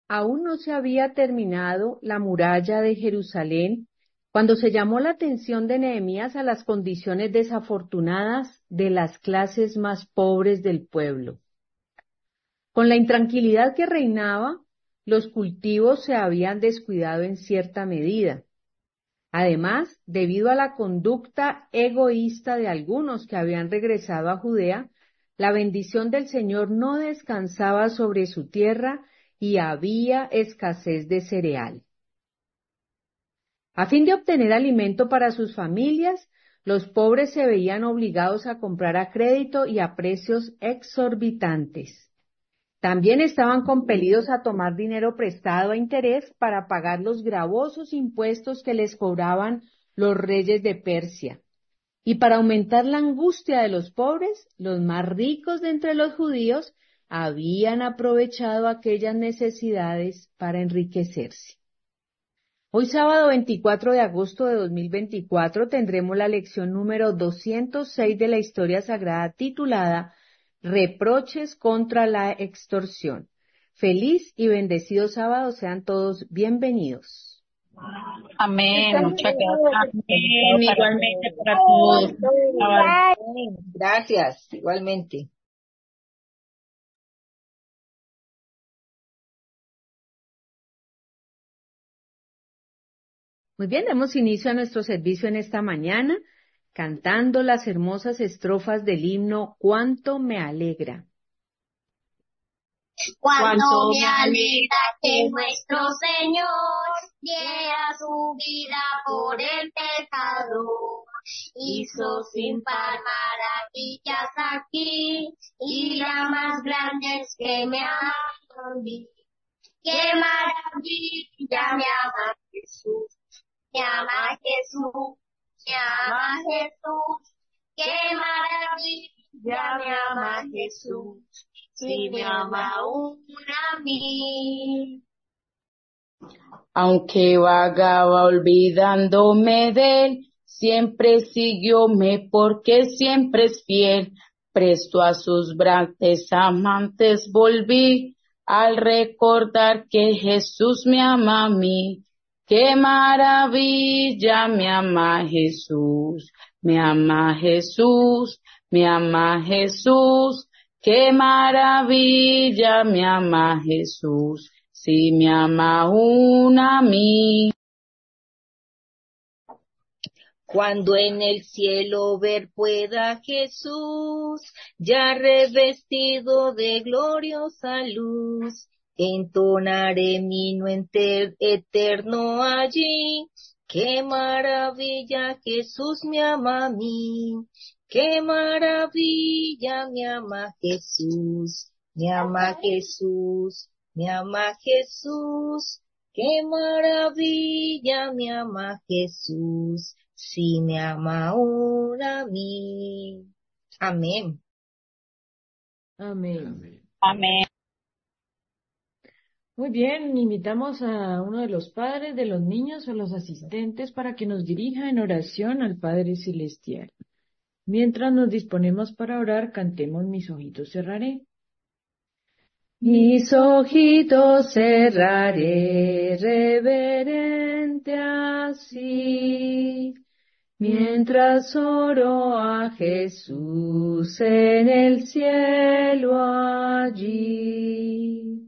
aún no se había terminado la muralla de Jerusalén cuando se llamó la atención de Nehemías a las condiciones desafortunadas de las clases más pobres del pueblo. Con la intranquilidad que reinaba, los cultivos se habían descuidado en cierta medida. Además, debido a la conducta egoísta de algunos que habían regresado a Judea, la bendición del Señor no descansaba sobre su tierra y había escasez de cereal. A fin de obtener alimento para sus familias, los pobres se veían obligados a comprar a crédito y a precios exorbitantes. También estaban compelidos a tomar dinero prestado a interés para pagar los gravosos impuestos que les cobraban los reyes de Persia. Y para aumentar la angustia de los pobres, los más ricos de entre los judíos habían aprovechado aquellas necesidades para enriquecerse. Hoy sábado 24 de agosto de 2024 tendremos la lección número 206 de la historia sagrada titulada Reproches contra la extorsión. Feliz y bendecido sábado, sean todos bienvenidos. Amén, muchas gracias. Amén, igualmente para todos. Gracias, igualmente. Muy bien, damos inicio a nuestro servicio en esta mañana, cantando las hermosas estrofas del himno Cuánto me alegra. Cuánto me alegra que nuestro Señor diera su vida por el pecador. Hizo sin par maravillas aquí, y la más grande es que me ama a mí. ¡Qué maravilla! Me ama Jesús, me ama Jesús, me ama Jesús. ¡Qué maravilla! Me ama Jesús, sí me ama aún a mí. Aunque vagaba olvidándome de él, siempre siguióme porque siempre es fiel. Presto a sus brazos amantes volví, al recordar que Jesús me ama a mí. ¡Qué maravilla! Me ama Jesús, me ama Jesús, me ama Jesús. ¡Qué maravilla! Me ama Jesús, sí me ama aún a mí. Cuando en el cielo ver pueda a Jesús, ya revestido de gloriosa luz, entonaré mi himno eterno allí. ¡Qué maravilla! Jesús me ama a mí. ¡Qué maravilla! Me ama Jesús, me ama Jesús, me ama Jesús. ¡Qué maravilla! Me ama Jesús, sí me ama aún a mí. Amén. Amén. Amén. Muy bien, invitamos a uno de los padres de los niños o los asistentes para que nos dirija en oración al Padre Celestial. Mientras nos disponemos para orar, cantemos Mis ojitos cerraré. Mis ojitos cerraré reverente así, mientras oro a Jesús en el cielo allí.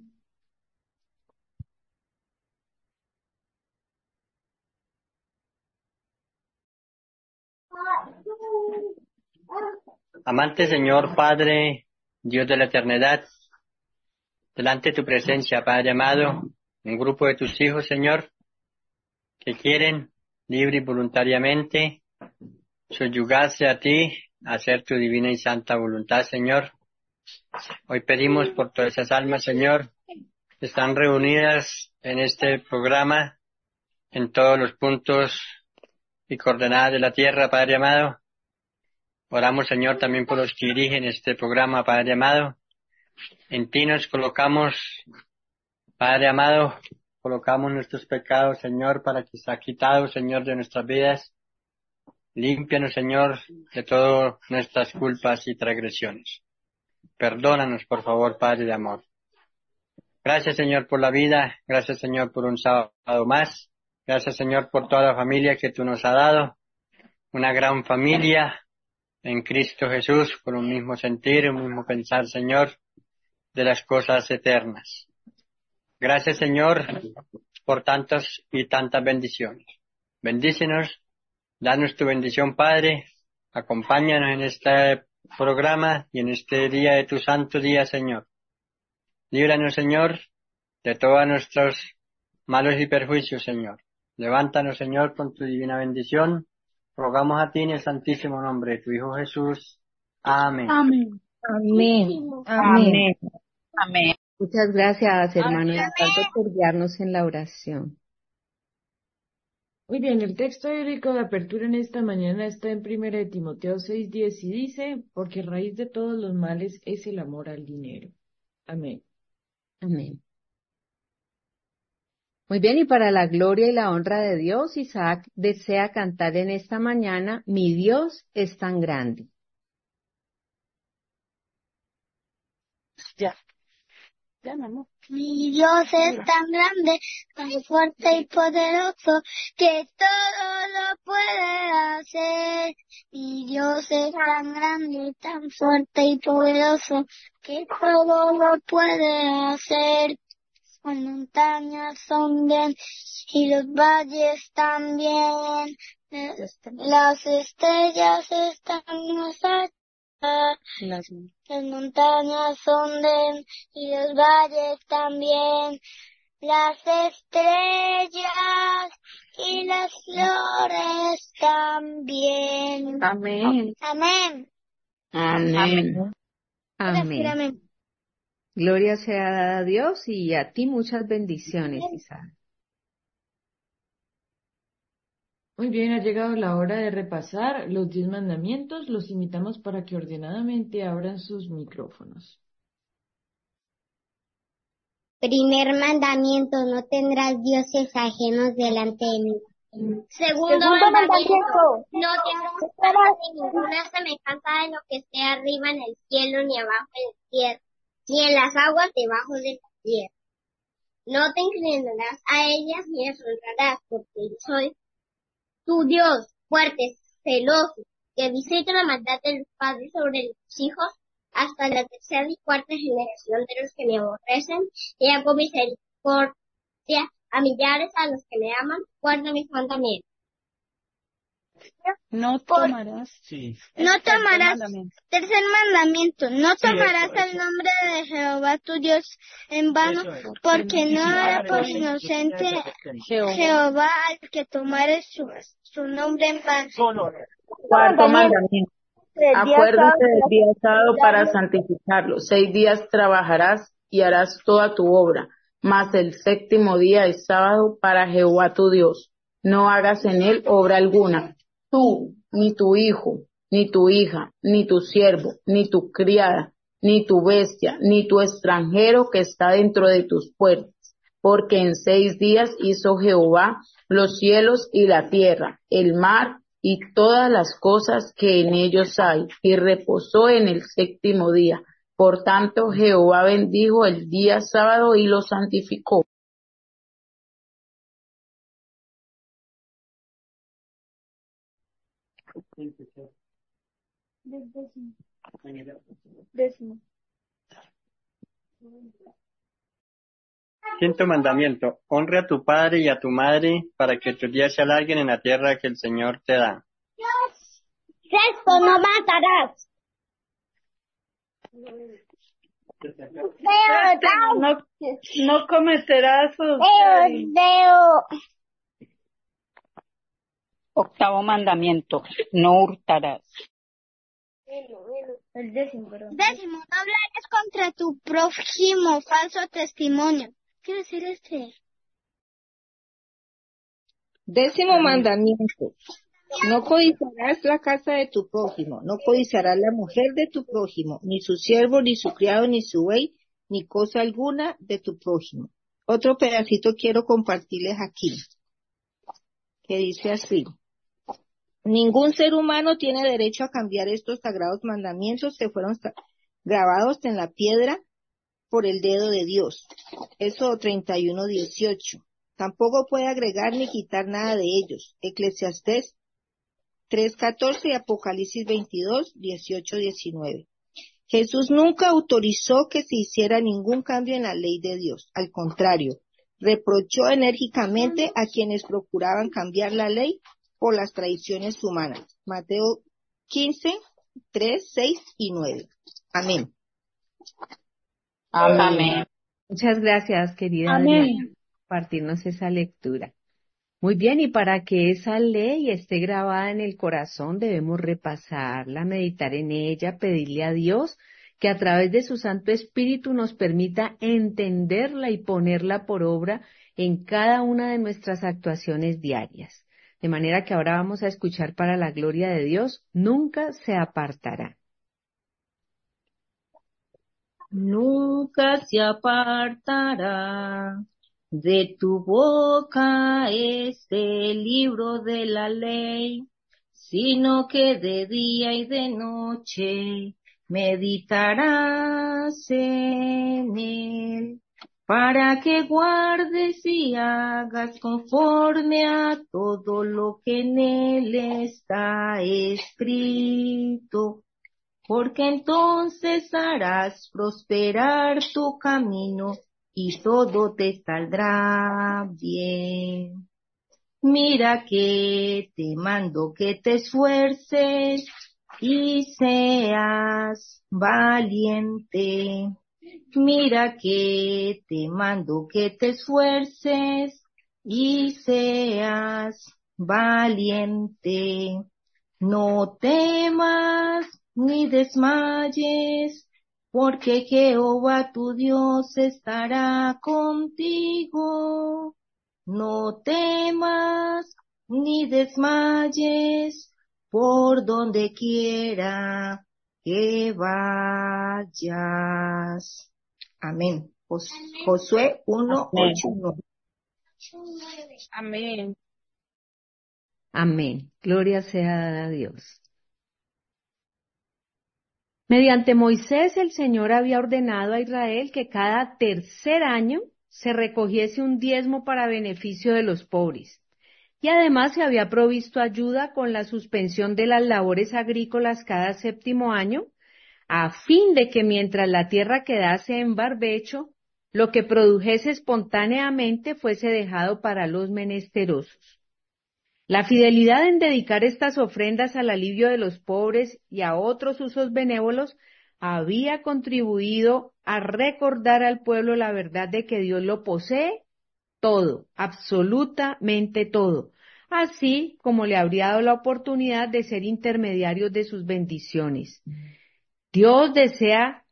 Amante Señor, Padre, Dios de la eternidad, delante de tu presencia, Padre amado, un grupo de tus hijos, Señor, que quieren libre y voluntariamente subyugarse a ti, hacer tu divina y santa voluntad, Señor. Hoy pedimos por todas esas almas, Señor, que están reunidas en este programa, en todos los puntos y coordenadas de la tierra, Padre amado. Oramos, Señor, también por los que dirigen este programa, Padre amado. En ti nos colocamos, Padre amado, colocamos nuestros pecados, Señor, para que sea quitado, Señor, de nuestras vidas. Límpianos, Señor, de todas nuestras culpas y transgresiones. Perdónanos, por favor, Padre de amor. Gracias, Señor, por la vida. Gracias, Señor, por un sábado más. Gracias, Señor, por toda la familia que tú nos has dado. Una gran familia en Cristo Jesús, con un mismo sentir, un mismo pensar, Señor, de las cosas eternas. Gracias, Señor, por tantas y tantas bendiciones. Bendícenos, danos tu bendición, Padre. Acompáñanos en este programa y en este día de tu santo día, Señor. Líbranos, Señor, de todos nuestros malos y perjuicios, Señor. Levántanos, Señor, con tu divina bendición. Rogamos a ti en el santísimo nombre de tu Hijo Jesús. Amén. Amén. Amén. Amén. Amén. Amén. Muchas gracias, hermano Amén. Osvaldo, por guiarnos en la oración. Muy bien, el texto bíblico de apertura en esta mañana está en 1 de Timoteo 6:10 y dice, porque raíz de todos los males es el amor al dinero. Amén. Amén. Muy bien, y para la gloria y la honra de Dios, Isaac desea cantar en esta mañana, Mi Dios es tan grande. Ya, mi amor. Mi Dios es tan grande, tan fuerte y poderoso, que todo lo puede hacer. Mi Dios es tan grande, tan fuerte y poderoso, que todo lo puede hacer. Las montañas son bien y los valles también. Las estrellas están más altas. Las montañas hunden y los valles también. Las estrellas y las flores también. Amén. Amén. Amén. Amén. Amén. Gloria sea dada a Dios y a ti muchas bendiciones, Isaac. Muy bien, ha llegado la hora de repasar los 10 mandamientos. Los invitamos para que ordenadamente abran sus micrófonos. Primer mandamiento, no tendrás dioses ajenos delante de mí. Segundo mandamiento, no tendrás palabras ni ninguna semejanza de lo que esté arriba en el cielo, ni abajo en la tierra, ni en las aguas debajo de la tierra. No te inclinarás a ellas ni las honrarás, porque yo soy tu Dios, fuerte, celoso, que visita la maldad de los padres sobre los hijos hasta la tercera y cuarta generación de los que me aborrecen, y hago misericordia a millares a los que me aman, guarda mis mandamientos. No tomarás. No tomarás, tercer mandamiento, no tomarás el nombre de Jehová tu Dios en vano, porque no hará por inocente Jehová al que tomare su nombre en vano. Cuarto mandamiento. Acuérdate del día sábado para santificarlo. 6 días trabajarás y harás toda tu obra, mas el séptimo día es sábado para Jehová tu Dios. No hagas en él obra alguna, tú, ni tu hijo, ni tu hija, ni tu siervo, ni tu criada, ni tu bestia, ni tu extranjero que está dentro de tus puertas. Porque en 6 días hizo Jehová los cielos y la tierra, el mar y todas las cosas que en ellos hay, y reposó en el séptimo día. Por tanto, Jehová bendijo el día sábado y lo santificó. Décimo. Quinto mandamiento. Honra a tu padre y a tu madre para que tus días se alarguen en la tierra que el Señor te da. Sexto, no matarás. No cometerás Octavo mandamiento, no hurtarás. El décimo, no hablarás contra tu prójimo falso testimonio. ¿Qué quiere decir Décimo mandamiento. No codiciarás la casa de tu prójimo, no codiciarás la mujer de tu prójimo, ni su siervo, ni su criado, ni su buey, ni cosa alguna de tu prójimo. Otro pedacito quiero compartirles aquí, que dice así. Ningún ser humano tiene derecho a cambiar estos sagrados mandamientos que fueron grabados en la piedra por el dedo de Dios. Éxodo 31:18. Tampoco puede agregar ni quitar nada de ellos. Eclesiastés 3:14 y Apocalipsis 22:18-19. Jesús nunca autorizó que se hiciera ningún cambio en la ley de Dios. Al contrario, reprochó enérgicamente a quienes procuraban cambiar la ley por las tradiciones humanas. Mateo 15:3, 6 y 9. Amén. Amén. Muchas gracias, querida Adriana, Amén. por compartirnos esa lectura. Muy bien, y para que esa ley esté grabada en el corazón, debemos repasarla, meditar en ella, pedirle a Dios que a través de su Santo Espíritu nos permita entenderla y ponerla por obra en cada una de nuestras actuaciones diarias. De manera que ahora vamos a escuchar para la gloria de Dios, nunca se apartará. Nunca se apartará de tu boca este libro de la ley, sino que de día y de noche meditarás en él, para que guardes y hagas conforme a todo lo que en él está escrito, porque entonces harás prosperar tu camino y todo te saldrá bien. Mira que te mando que te esfuerces y seas valiente. Mira que te mando que te esfuerces y seas valiente. No temas ni desmayes, porque Jehová tu Dios estará contigo. No temas ni desmayes por donde quiera que vayas. Amén. Josué 1:8-9. Amén. Amén. Gloria sea a Dios. Mediante Moisés, el Señor había ordenado a Israel que cada tercer año se recogiese un diezmo para beneficio de los pobres. Y además se había provisto ayuda con la suspensión de las labores agrícolas cada séptimo año, a fin de que mientras la tierra quedase en barbecho, lo que produjese espontáneamente fuese dejado para los menesterosos. La fidelidad en dedicar estas ofrendas al alivio de los pobres y a otros usos benévolos había contribuido a recordar al pueblo la verdad de que Dios lo posee todo, absolutamente todo, así como le habría dado la oportunidad de ser intermediarios de sus bendiciones. Dios desea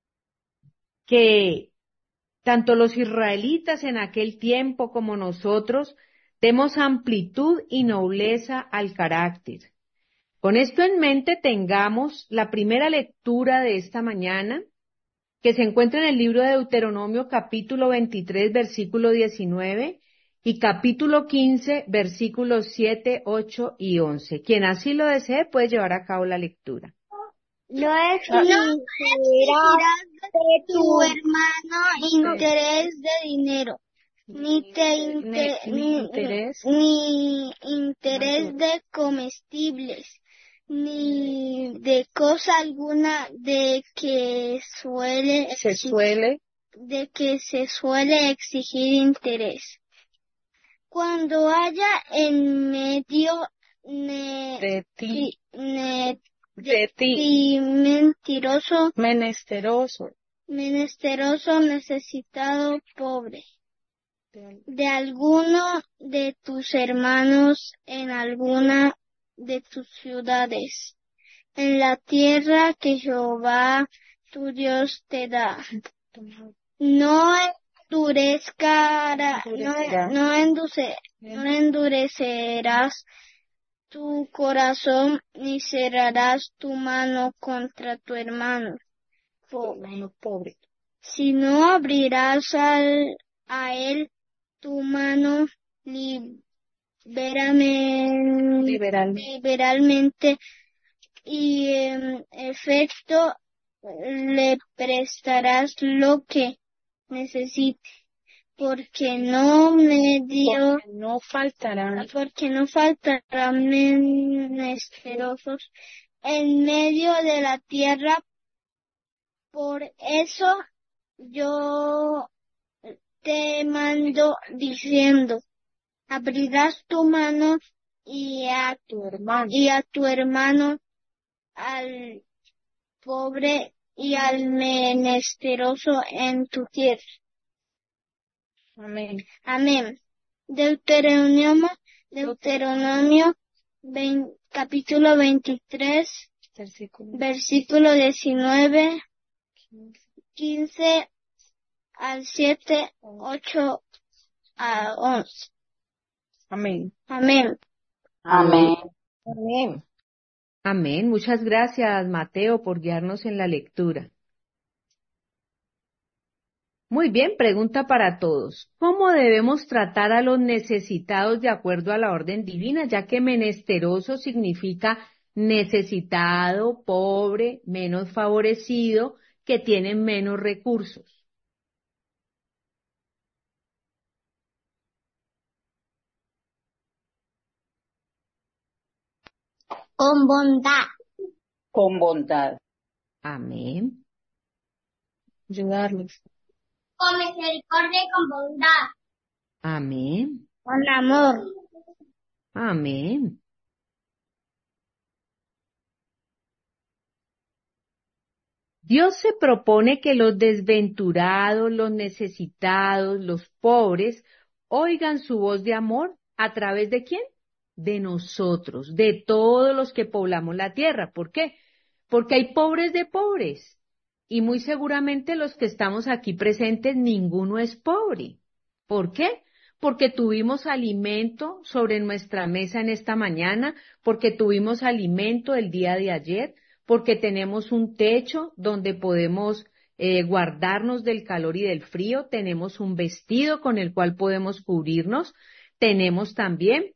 que tanto los israelitas en aquel tiempo como nosotros demos amplitud y nobleza al carácter. Con esto en mente tengamos la primera lectura de esta mañana, que se encuentra en el libro de Deuteronomio capítulo 23, versículo 19 y capítulo 15, versículos 7, 8 y 11. Quien así lo desee puede llevar a cabo la lectura. No exigirás de tu hermano interés de dinero, ni interés de comestibles, ni de cosa alguna de que se suele exigir interés. Cuando haya en medio De ti, menesteroso, necesitado, pobre, de alguno de tus hermanos en alguna de tus ciudades, en la tierra que Jehová tu Dios te da. No endurecerás tu corazón, ni cerrarás tu mano contra tu hermano pobre, sino abrirás a él tu mano liberalmente, y en efecto le prestarás lo que necesite, porque no faltarán menesterosos en medio de la tierra. Por eso yo te mando diciendo, abrirás tu mano y a tu hermano, al pobre y al menesteroso en tu tierra. Amén. Amén. Deuteronomio capítulo 23, versículo 19, 15 al 7, 8 a 11. Amén. Amén. Amén. Amén. Amén. Muchas gracias, Mateo, por guiarnos en la lectura. Muy bien, pregunta para todos. ¿Cómo debemos tratar a los necesitados de acuerdo a la orden divina? Ya que menesteroso significa necesitado, pobre, menos favorecido, que tienen menos recursos. Con bondad. Con bondad. Amén. Ayudarlos. Con misericordia y con bondad. Amén. Con amor. Amén. Dios se propone que los desventurados, los necesitados, los pobres, oigan su voz de amor a través de ¿quién? De nosotros, de todos los que poblamos la tierra. ¿Por qué? Porque hay pobres de pobres. Y muy seguramente los que estamos aquí presentes, ninguno es pobre. ¿Por qué? Porque tuvimos alimento sobre nuestra mesa en esta mañana, porque tuvimos alimento el día de ayer, porque tenemos un techo donde podemos guardarnos del calor y del frío, tenemos un vestido con el cual podemos cubrirnos, tenemos también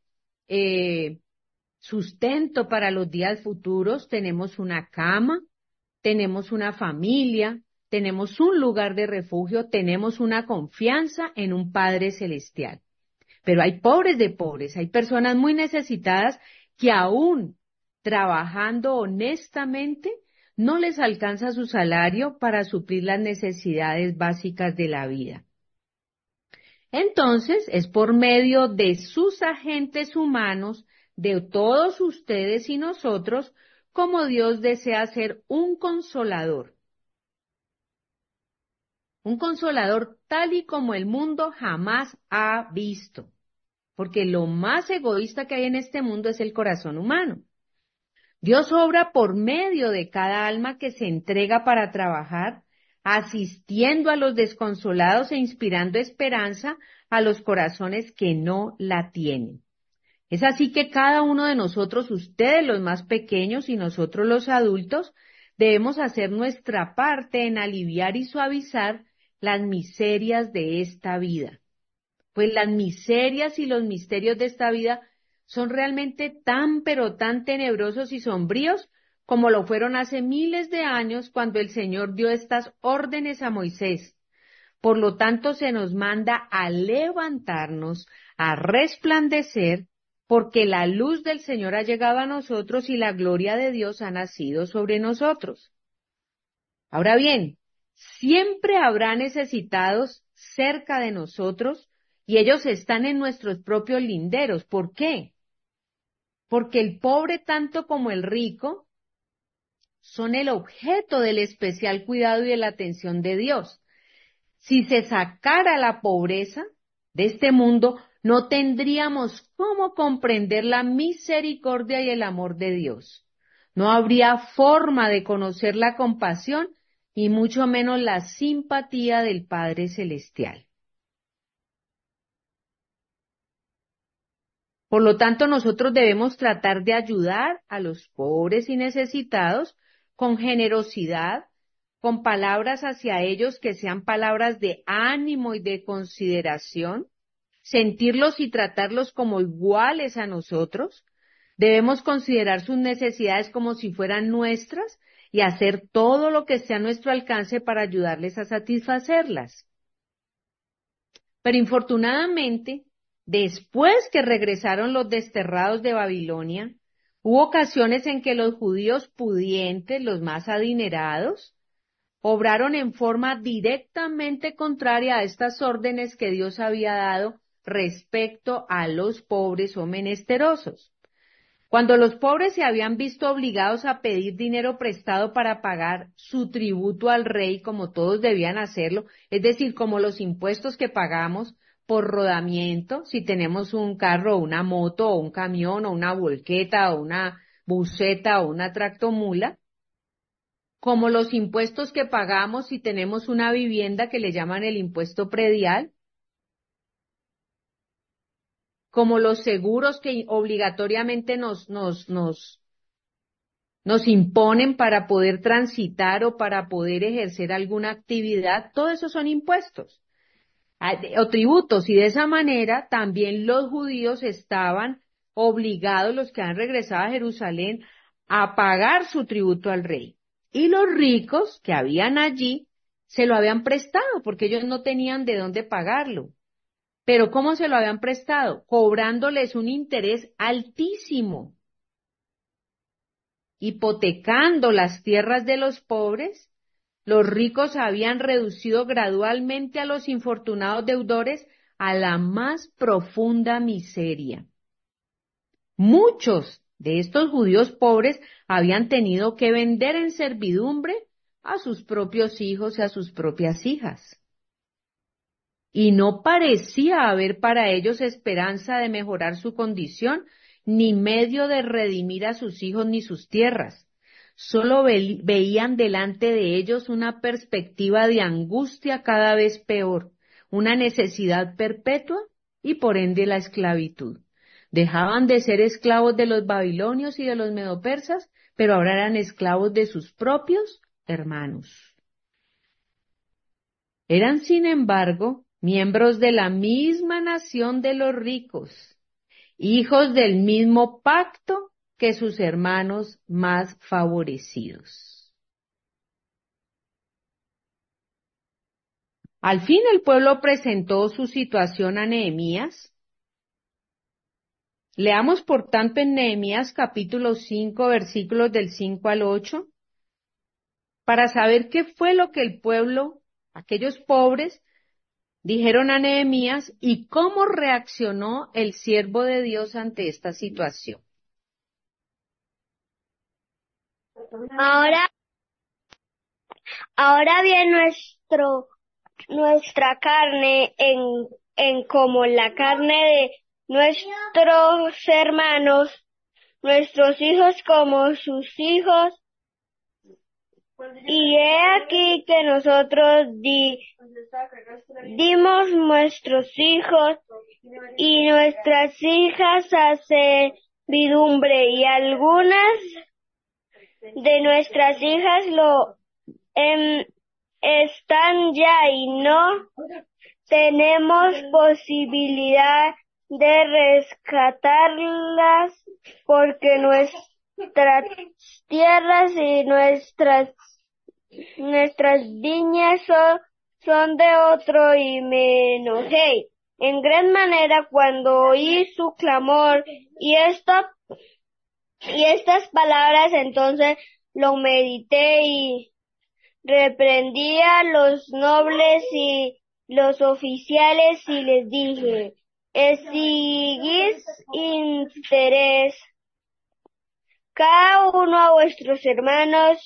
sustento para los días futuros, tenemos una cama, tenemos una familia, tenemos un lugar de refugio, tenemos una confianza en un Padre Celestial. Pero hay pobres de pobres, hay personas muy necesitadas que aún trabajando honestamente no les alcanza su salario para suplir las necesidades básicas de la vida. Entonces, es por medio de sus agentes humanos, de todos ustedes y nosotros, como Dios desea ser un consolador tal y como el mundo jamás ha visto, porque lo más egoísta que hay en este mundo es el corazón humano. Dios obra por medio de cada alma que se entrega para trabajar, asistiendo a los desconsolados e inspirando esperanza a los corazones que no la tienen. Es así que cada uno de nosotros, ustedes los más pequeños y nosotros los adultos, debemos hacer nuestra parte en aliviar y suavizar las miserias de esta vida. Pues las miserias y los misterios de esta vida son realmente tan pero tan tenebrosos y sombríos como lo fueron hace miles de años cuando el Señor dio estas órdenes a Moisés. Por lo tanto, se nos manda a levantarnos, a resplandecer, porque la luz del Señor ha llegado a nosotros y la gloria de Dios ha nacido sobre nosotros. Ahora bien, siempre habrá necesitados cerca de nosotros y ellos están en nuestros propios linderos. ¿Por qué? Porque el pobre tanto como el rico son el objeto del especial cuidado y de la atención de Dios. Si se sacara la pobreza de este mundo, no tendríamos cómo comprender la misericordia y el amor de Dios. No habría forma de conocer la compasión y mucho menos la simpatía del Padre Celestial. Por lo tanto, nosotros debemos tratar de ayudar a los pobres y necesitados con generosidad, con palabras hacia ellos que sean palabras de ánimo y de consideración, sentirlos y tratarlos como iguales a nosotros. Debemos considerar sus necesidades como si fueran nuestras y hacer todo lo que esté a nuestro alcance para ayudarles a satisfacerlas. Pero infortunadamente, después que regresaron los desterrados de Babilonia, hubo ocasiones en que los judíos pudientes, los más adinerados, obraron en forma directamente contraria a estas órdenes que Dios había dado respecto a los pobres o menesterosos. Cuando los pobres se habían visto obligados a pedir dinero prestado para pagar su tributo al rey, como todos debían hacerlo, es decir, como los impuestos que pagamos por rodamiento, si tenemos un carro, una moto, o un camión, o una volqueta, o una buseta, o una tractomula, como los impuestos que pagamos si tenemos una vivienda que le llaman el impuesto predial, como los seguros que obligatoriamente nos imponen para poder transitar o para poder ejercer alguna actividad, todo eso son impuestos o tributos, y de esa manera también los judíos estaban obligados, los que han regresado a Jerusalén, a pagar su tributo al rey. Y los ricos que habían allí se lo habían prestado porque ellos no tenían de dónde pagarlo. Pero ¿cómo se lo habían prestado? Cobrándoles un interés altísimo, hipotecando las tierras de los pobres. Los ricos habían reducido gradualmente a los infortunados deudores a la más profunda miseria. Muchos de estos judíos pobres habían tenido que vender en servidumbre a sus propios hijos y a sus propias hijas. Y no parecía haber para ellos esperanza de mejorar su condición, ni medio de redimir a sus hijos ni sus tierras. Solo veían delante de ellos una perspectiva de angustia cada vez peor, una necesidad perpetua y por ende la esclavitud. Dejaban de ser esclavos de los babilonios y de los medopersas, pero ahora eran esclavos de sus propios hermanos. Eran, sin embargo, miembros de la misma nación de los ricos, hijos del mismo pacto que sus hermanos más favorecidos. Al fin el pueblo presentó su situación a Nehemías. Leamos por tanto en Nehemías capítulo 5, versículos del 5 al 8, para saber qué fue lo que el pueblo, aquellos pobres, dijeron a Nehemías y cómo reaccionó el siervo de Dios ante esta situación. Ahora bien, nuestra carne en como la carne de nuestros hermanos, nuestros hijos como sus hijos, y he aquí que nosotros dimos nuestros hijos y nuestras hijas a servidumbre, y algunas de nuestras hijas están ya y no tenemos posibilidad de rescatarlas porque nuestras tierras y nuestras viñas son de otro, y me enojé en gran manera cuando oí su clamor y estas palabras. Entonces lo medité y reprendí a los nobles y los oficiales y les dije: exigís interés cada uno a vuestros hermanos,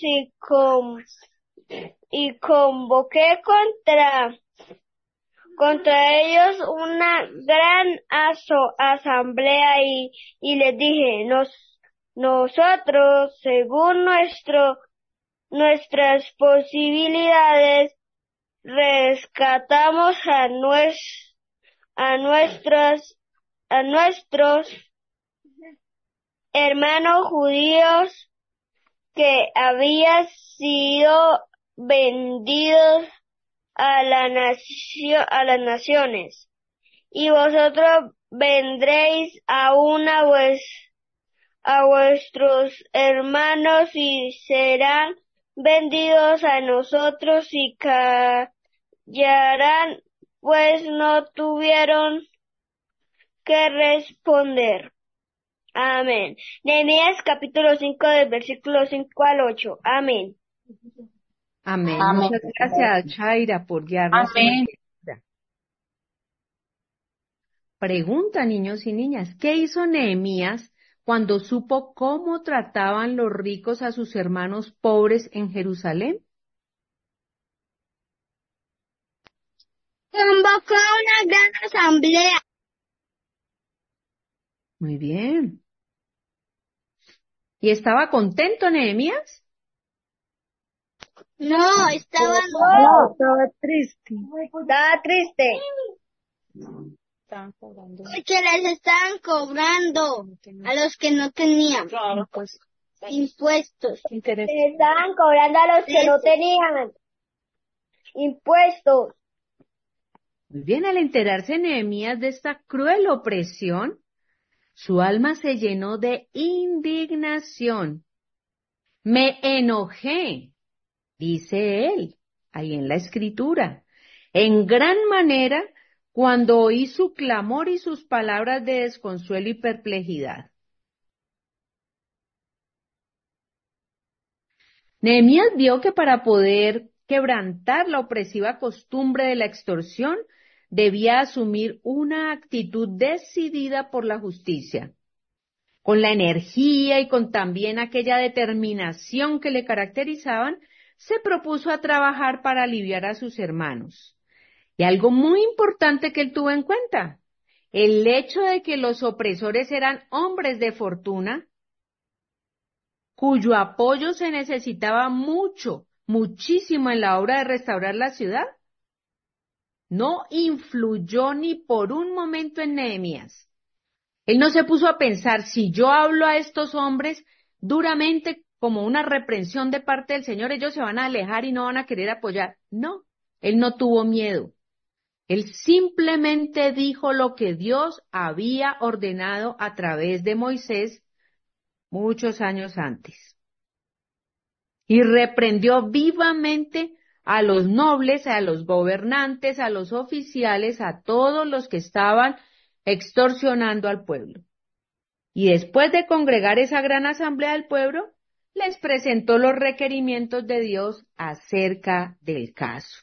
y convoqué contra ellos una gran asamblea y les dije: nosotros, según nuestras posibilidades, rescatamos a nuestros hermanos judíos que habían sido vendidos a las naciones, y vosotros vendréis aún a vuestros hermanos y serán vendidos a nosotros y callarán, pues no tuvieron que responder. Amén. Nehemías capítulo 5 del versículo 5 al 8. Amén. Amén. Amén. Muchas gracias, Chaira, por guiarnos en la Amén. lectura. Pregunta, niños y niñas, ¿qué hizo Nehemías cuando supo cómo trataban los ricos a sus hermanos pobres en Jerusalén? Convocó una gran asamblea. Muy bien. ¿Y estaba contento Nehemías? No, estaba triste. Estaba triste. Porque les estaban cobrando a los que no tenían impuestos. Les estaban cobrando a los que no tenían impuestos. Muy bien, al enterarse Nehemías de esta cruel opresión, su alma se llenó de indignación. Me enojé, dice él, ahí en la escritura, en gran manera cuando oí su clamor y sus palabras de desconsuelo y perplejidad. Nehemías vio que para poder quebrantar la opresiva costumbre de la extorsión, debía asumir una actitud decidida por la justicia. Con la energía y con también aquella determinación que le caracterizaban, se propuso a trabajar para aliviar a sus hermanos. Y algo muy importante que él tuvo en cuenta, el hecho de que los opresores eran hombres de fortuna, cuyo apoyo se necesitaba muchísimo en la obra de restaurar la ciudad, no influyó ni por un momento en Nehemías. Él no se puso a pensar, si yo hablo a estos hombres duramente como una reprensión de parte del Señor, ellos se van a alejar y no van a querer apoyar. No, él no tuvo miedo. Él simplemente dijo lo que Dios había ordenado a través de Moisés muchos años antes. Y reprendió vivamente a los nobles, a los gobernantes, a los oficiales, a todos los que estaban extorsionando al pueblo. Y después de congregar esa gran asamblea del pueblo, les presentó los requerimientos de Dios acerca del caso.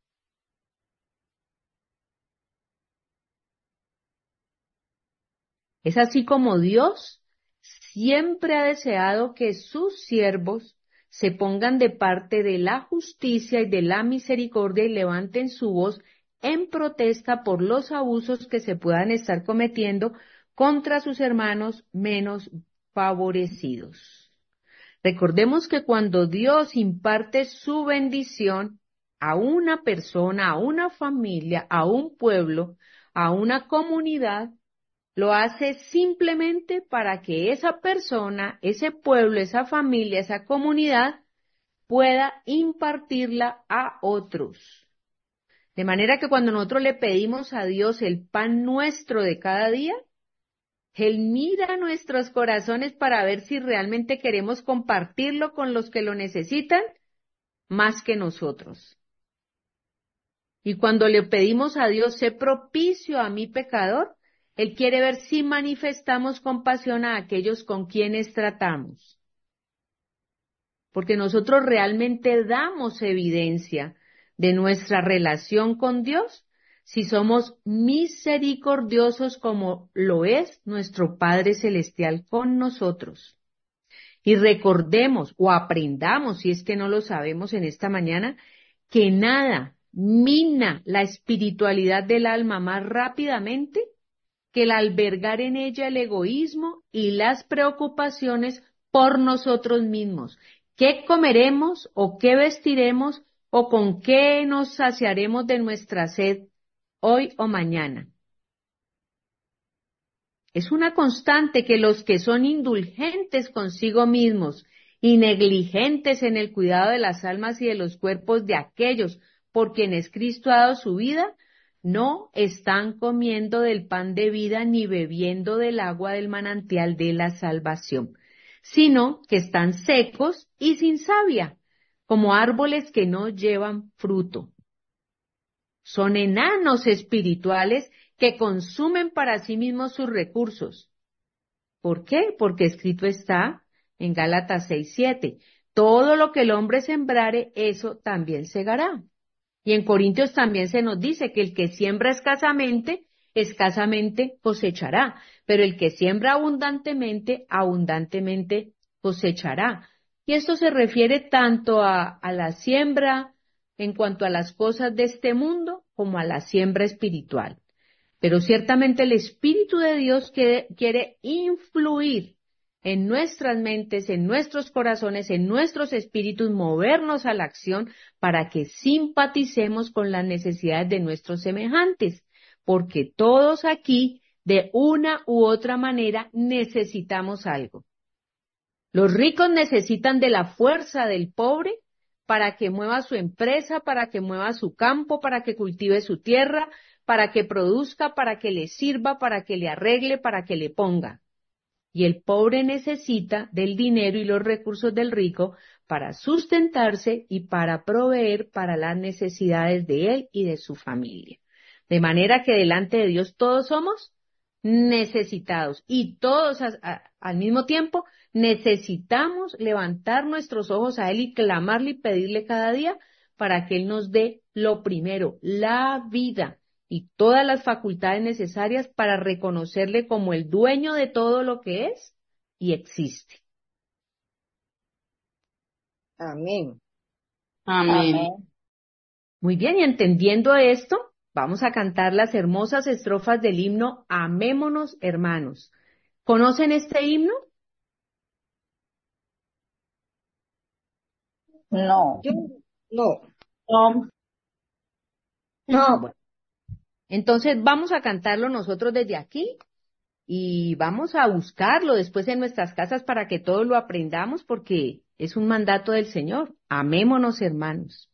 Es así como Dios siempre ha deseado que sus siervos se pongan de parte de la justicia y de la misericordia y levanten su voz en protesta por los abusos que se puedan estar cometiendo contra sus hermanos menos favorecidos. Recordemos que cuando Dios imparte su bendición a una persona, a una familia, a un pueblo, a una comunidad, lo hace simplemente para que esa persona, ese pueblo, esa familia, esa comunidad pueda impartirla a otros. De manera que cuando nosotros le pedimos a Dios el pan nuestro de cada día, Él mira nuestros corazones para ver si realmente queremos compartirlo con los que lo necesitan más que nosotros. Y cuando le pedimos a Dios, sé propicio a mi pecador, Él quiere ver si manifestamos compasión a aquellos con quienes tratamos. Porque nosotros realmente damos evidencia de nuestra relación con Dios si somos misericordiosos como lo es nuestro Padre Celestial con nosotros. Y recordemos o aprendamos, si es que no lo sabemos en esta mañana, que nada mina la espiritualidad del alma más rápidamente que el albergar en ella el egoísmo y las preocupaciones por nosotros mismos. ¿Qué comeremos o qué vestiremos o con qué nos saciaremos de nuestra sed hoy o mañana? Es una constante que los que son indulgentes consigo mismos y negligentes en el cuidado de las almas y de los cuerpos de aquellos por quienes Cristo ha dado su vida, no están comiendo del pan de vida ni bebiendo del agua del manantial de la salvación, sino que están secos y sin savia, como árboles que no llevan fruto. Son enanos espirituales que consumen para sí mismos sus recursos. ¿Por qué? Porque escrito está en Gálatas 6:7, todo lo que el hombre sembrare, eso también segará. Y en Corintios también se nos dice que el que siembra escasamente cosechará, pero el que siembra abundantemente, abundantemente cosechará. Y esto se refiere tanto a la siembra en cuanto a las cosas de este mundo como a la siembra espiritual. Pero ciertamente el Espíritu de Dios quiere influir en nuestras mentes, en nuestros corazones, en nuestros espíritus, movernos a la acción para que simpaticemos con las necesidades de nuestros semejantes, porque todos aquí, de una u otra manera, necesitamos algo. Los ricos necesitan de la fuerza del pobre para que mueva su empresa, para que mueva su campo, para que cultive su tierra, para que produzca, para que le sirva, para que le arregle, para que le ponga. Y el pobre necesita del dinero y los recursos del rico para sustentarse y para proveer para las necesidades de él y de su familia. De manera que delante de Dios todos somos necesitados y todos al mismo tiempo necesitamos levantar nuestros ojos a Él y clamarle y pedirle cada día para que Él nos dé lo primero, la vida y todas las facultades necesarias para reconocerle como el dueño de todo lo que es y existe. Amén. Amén. Muy bien, y entendiendo esto, vamos a cantar las hermosas estrofas del himno Amémonos, hermanos. ¿Conocen este himno? No. Yo no. No. No. Bueno, entonces vamos a cantarlo nosotros desde aquí y vamos a buscarlo después en nuestras casas para que todos lo aprendamos porque es un mandato del Señor. Amémonos, hermanos.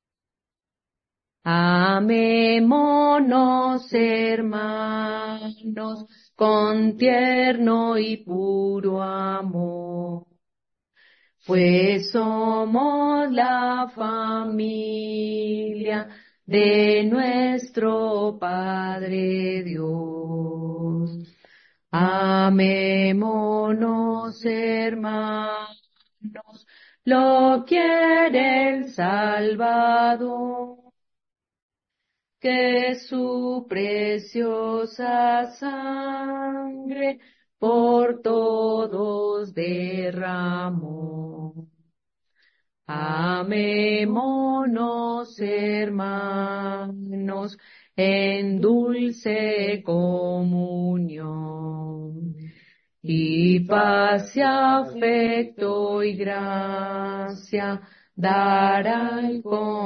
Amémonos, hermanos, con tierno y puro amor, pues somos la familia de nuestro Padre Dios. Amémonos, hermanos, lo quiere el Salvador, que su preciosa sangre por todos derramó. Amémonos, hermanos, en dulce comunión, y paz y afecto y gracia dará el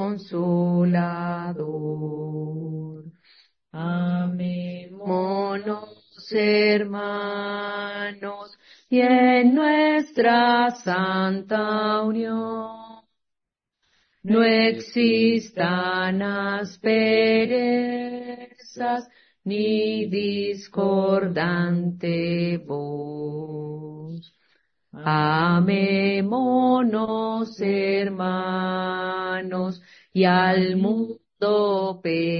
Consolador. Amémonos, hermanos, y en nuestra santa unión no existan asperezas ni discordante voz. Amémonos, hermanos, y al mundo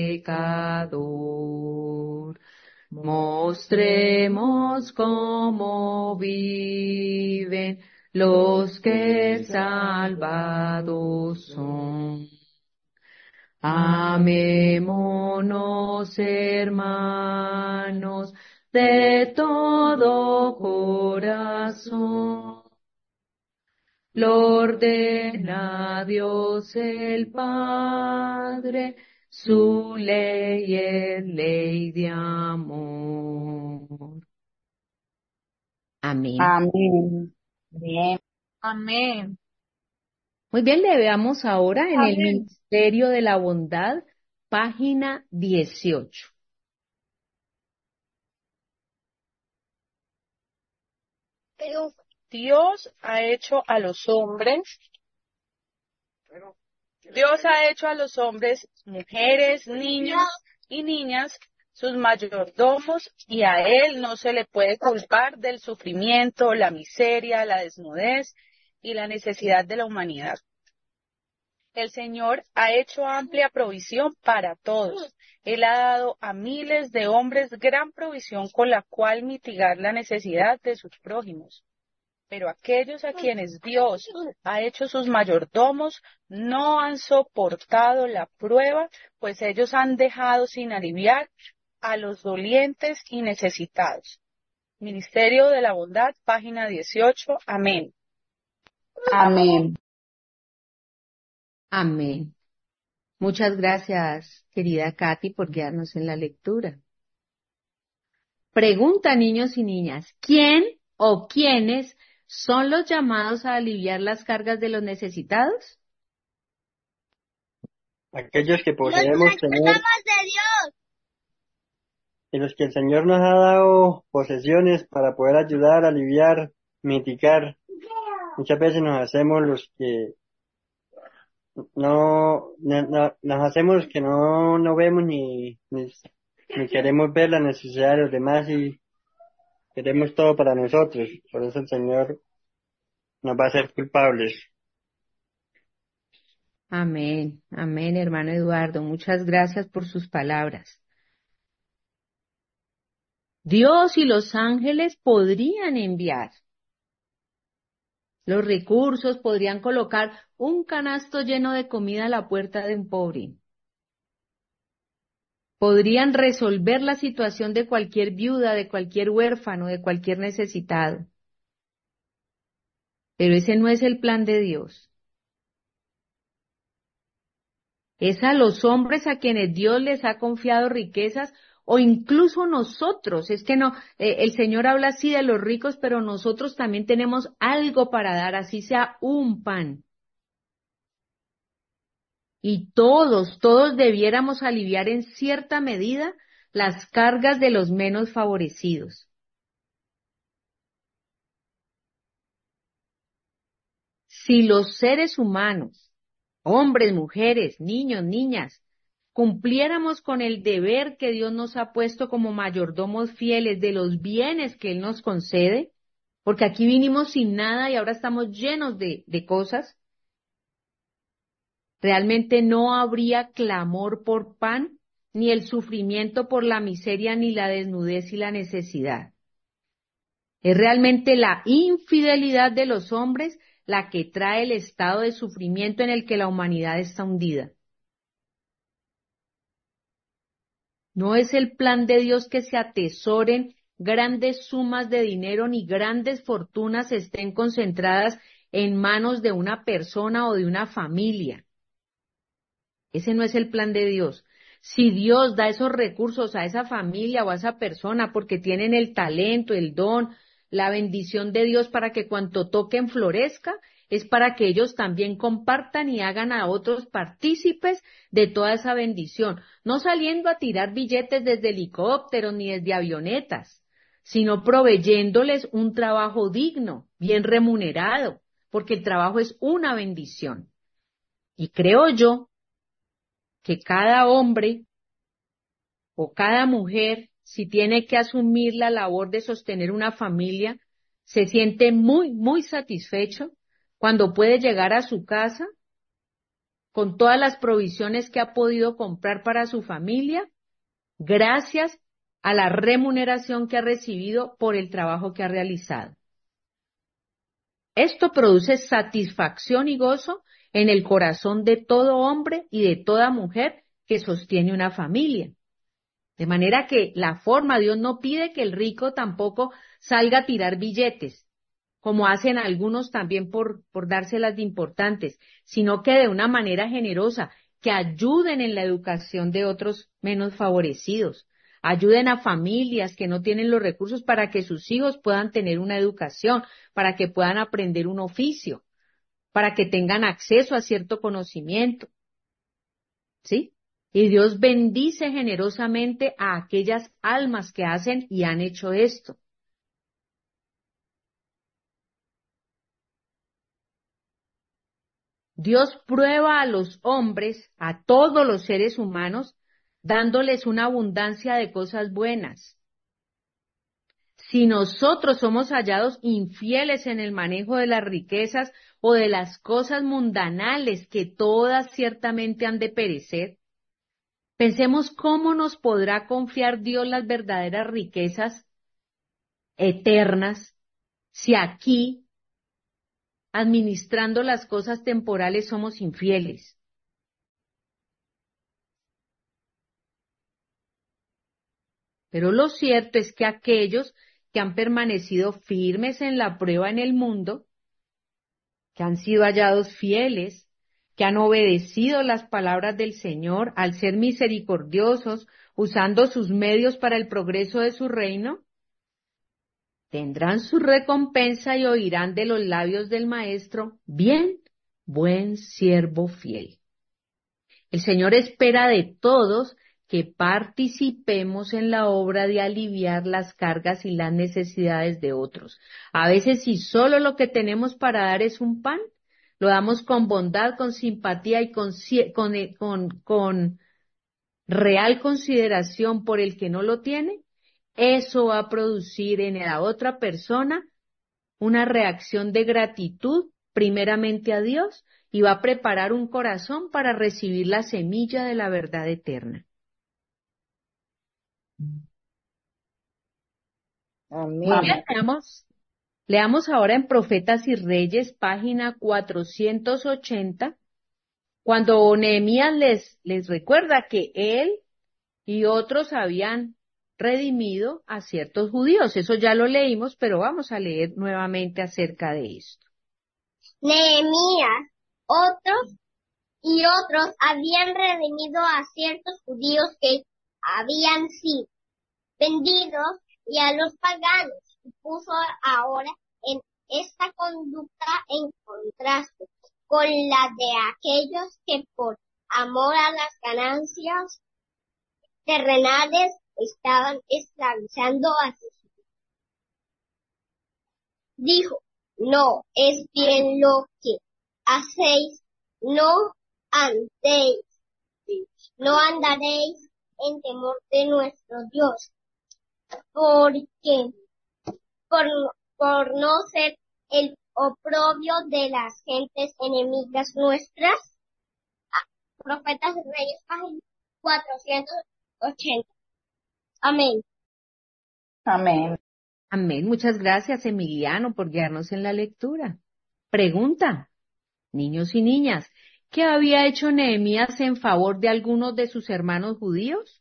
pecador mostremos cómo viven los que salvados son. Amémonos, hermanos, de todo corazón. Lo ordena Dios el Padre, su ley es ley de amor. Amén. Amén. Bien. Amén. Muy bien, le veamos ahora en el Amén. Ministerio de la Bondad, página 18. Dios ha hecho a los hombres mujeres, niños y niñas, sus mayordomos, y a Él no se le puede culpar del sufrimiento, la miseria, la desnudez y la necesidad de la humanidad. El Señor ha hecho amplia provisión para todos. Él ha dado a miles de hombres gran provisión con la cual mitigar la necesidad de sus prójimos. Pero aquellos a quienes Dios ha hecho sus mayordomos no han soportado la prueba, pues ellos han dejado sin aliviar a los dolientes y necesitados. Ministerio de la Bondad, página 18. Amén. Amén. Amén. Muchas gracias, querida Katy, por guiarnos en la lectura. Pregunta, niños y niñas, ¿quién o quiénes son los llamados a aliviar las cargas de los necesitados? Aquellos que Los poseemos, Señor, mayordomos de Dios. y los que el Señor nos ha dado posesiones para poder ayudar, aliviar, mitigar. Muchas veces nos hacemos los que nos hacemos los que no vemos ni queremos ver la necesidad de los demás y queremos todo para nosotros. Por eso el Señor nos va a hacer culpables. Amén, amén, hermano Eduardo. Muchas gracias por sus palabras. Dios y los ángeles podrían enviar los recursos, podrían colocar un canasto lleno de comida a la puerta de un pobre. Podrían resolver la situación de cualquier viuda, de cualquier huérfano, de cualquier necesitado. Pero ese no es el plan de Dios. Es a los hombres a quienes Dios les ha confiado riquezas o incluso nosotros. Es que no, el Señor habla así de los ricos, pero nosotros también tenemos algo para dar, así sea un pan. Y todos debiéramos aliviar en cierta medida las cargas de los menos favorecidos. Si los seres humanos, hombres, mujeres, niños, niñas, cumpliéramos con el deber que Dios nos ha puesto como mayordomos fieles de los bienes que Él nos concede, porque aquí vinimos sin nada y ahora estamos llenos de cosas, realmente no habría clamor por pan, ni el sufrimiento por la miseria, ni la desnudez y la necesidad. Es realmente la infidelidad de los hombres la que trae el estado de sufrimiento en el que la humanidad está hundida. No es el plan de Dios que se atesoren grandes sumas de dinero ni grandes fortunas estén concentradas en manos de una persona o de una familia. Ese no es el plan de Dios. Si Dios da esos recursos a esa familia o a esa persona porque tienen el talento, el don, la bendición de Dios para que cuanto toquen florezca, es para que ellos también compartan y hagan a otros partícipes de toda esa bendición, no saliendo a tirar billetes desde helicópteros ni desde avionetas, sino proveyéndoles un trabajo digno, bien remunerado, porque el trabajo es una bendición. Y creo yo que cada hombre o cada mujer, si tiene que asumir la labor de sostener una familia, se siente muy, muy satisfecho cuando puede llegar a su casa con todas las provisiones que ha podido comprar para su familia, gracias a la remuneración que ha recibido por el trabajo que ha realizado. Esto produce satisfacción y gozo en el corazón de todo hombre y de toda mujer que sostiene una familia. De manera que la forma, Dios no pide que el rico tampoco salga a tirar billetes, como hacen algunos también por dárselas de importantes, sino que de una manera generosa, que ayuden en la educación de otros menos favorecidos, ayuden a familias que no tienen los recursos para que sus hijos puedan tener una educación, para que puedan aprender un oficio, para que tengan acceso a cierto conocimiento. ¿Sí? Y Dios bendice generosamente a aquellas almas que hacen y han hecho esto. Dios prueba a los hombres, a todos los seres humanos, dándoles una abundancia de cosas buenas. Si nosotros somos hallados infieles en el manejo de las riquezas o de las cosas mundanales que todas ciertamente han de perecer, pensemos cómo nos podrá confiar Dios las verdaderas riquezas eternas si aquí, administrando las cosas temporales, somos infieles. Pero lo cierto es que aquellos que han permanecido firmes en la prueba en el mundo, que han sido hallados fieles, que han obedecido las palabras del Señor al ser misericordiosos, usando sus medios para el progreso de su reino, tendrán su recompensa y oirán de los labios del Maestro: bien, buen siervo fiel. El Señor espera de todos que participemos en la obra de aliviar las cargas y las necesidades de otros. A veces, si solo lo que tenemos para dar es un pan, lo damos con bondad, con simpatía y con real consideración por el que no lo tiene, eso va a producir en la otra persona una reacción de gratitud primeramente a Dios y va a preparar un corazón para recibir la semilla de la verdad eterna. Amén. Bien, leamos ahora en Profetas y Reyes, página 480, cuando Nehemías les recuerda que él y otros habían redimido a ciertos judíos. Eso ya lo leímos, pero vamos a leer nuevamente acerca de esto. Nehemías, otros habían redimido a ciertos judíos que habían sido vendidos y a los paganos, y puso ahora en esta conducta en contraste con la de aquellos que por amor a las ganancias terrenales estaban esclavizando a sus hijos. Dijo: no es bien lo que hacéis, no andaréis en temor de nuestro Dios, porque por no ser el oprobio de las gentes enemigas nuestras. Profetas y Reyes, página 480. Amén. Amén. Amén. Muchas gracias, Emiliano, por guiarnos en la lectura. Pregunta, niños y niñas, ¿qué había hecho Nehemías en favor de algunos de sus hermanos judíos?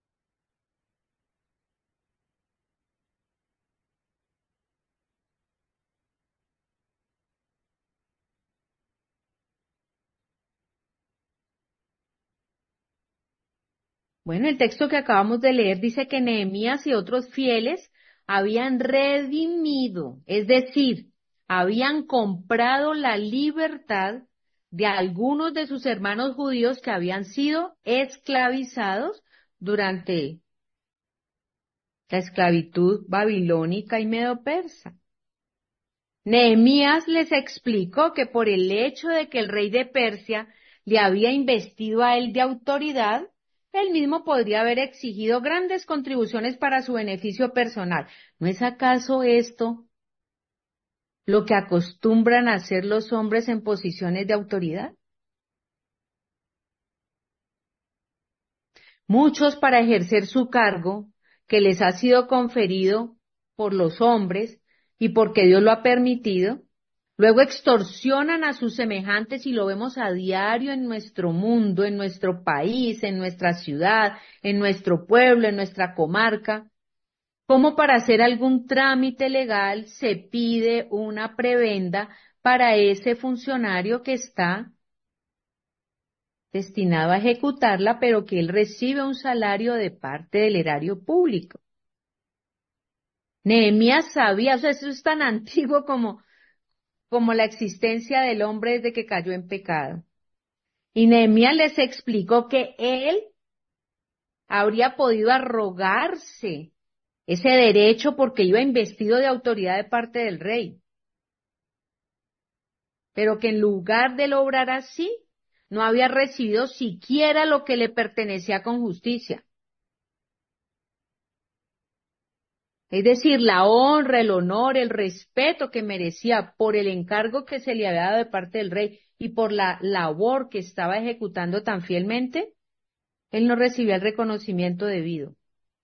Bueno, el texto que acabamos de leer dice que Nehemías y otros fieles habían redimido, es decir, habían comprado la libertad de algunos de sus hermanos judíos que habían sido esclavizados durante la esclavitud babilónica y medo-persa. Nehemías les explicó que por el hecho de que el rey de Persia le había investido a él de autoridad, él mismo podría haber exigido grandes contribuciones para su beneficio personal. ¿No es acaso esto lo que acostumbran a hacer los hombres en posiciones de autoridad? Muchos, para ejercer su cargo, que les ha sido conferido por los hombres y porque Dios lo ha permitido, luego extorsionan a sus semejantes, y lo vemos a diario en nuestro mundo, en nuestro país, en nuestra ciudad, en nuestro pueblo, en nuestra comarca. Como para hacer algún trámite legal se pide una prebenda para ese funcionario que está destinado a ejecutarla, pero que él recibe un salario de parte del erario público. Nehemías sabía, o sea, eso es tan antiguo como la existencia del hombre desde que cayó en pecado. Y Nehemías les explicó que él habría podido arrogarse ese derecho porque iba investido de autoridad de parte del rey. Pero que en lugar de obrar así, no había recibido siquiera lo que le pertenecía con justicia. Es decir, la honra, el honor, el respeto que merecía por el encargo que se le había dado de parte del rey y por la labor que estaba ejecutando tan fielmente, él no recibía el reconocimiento debido,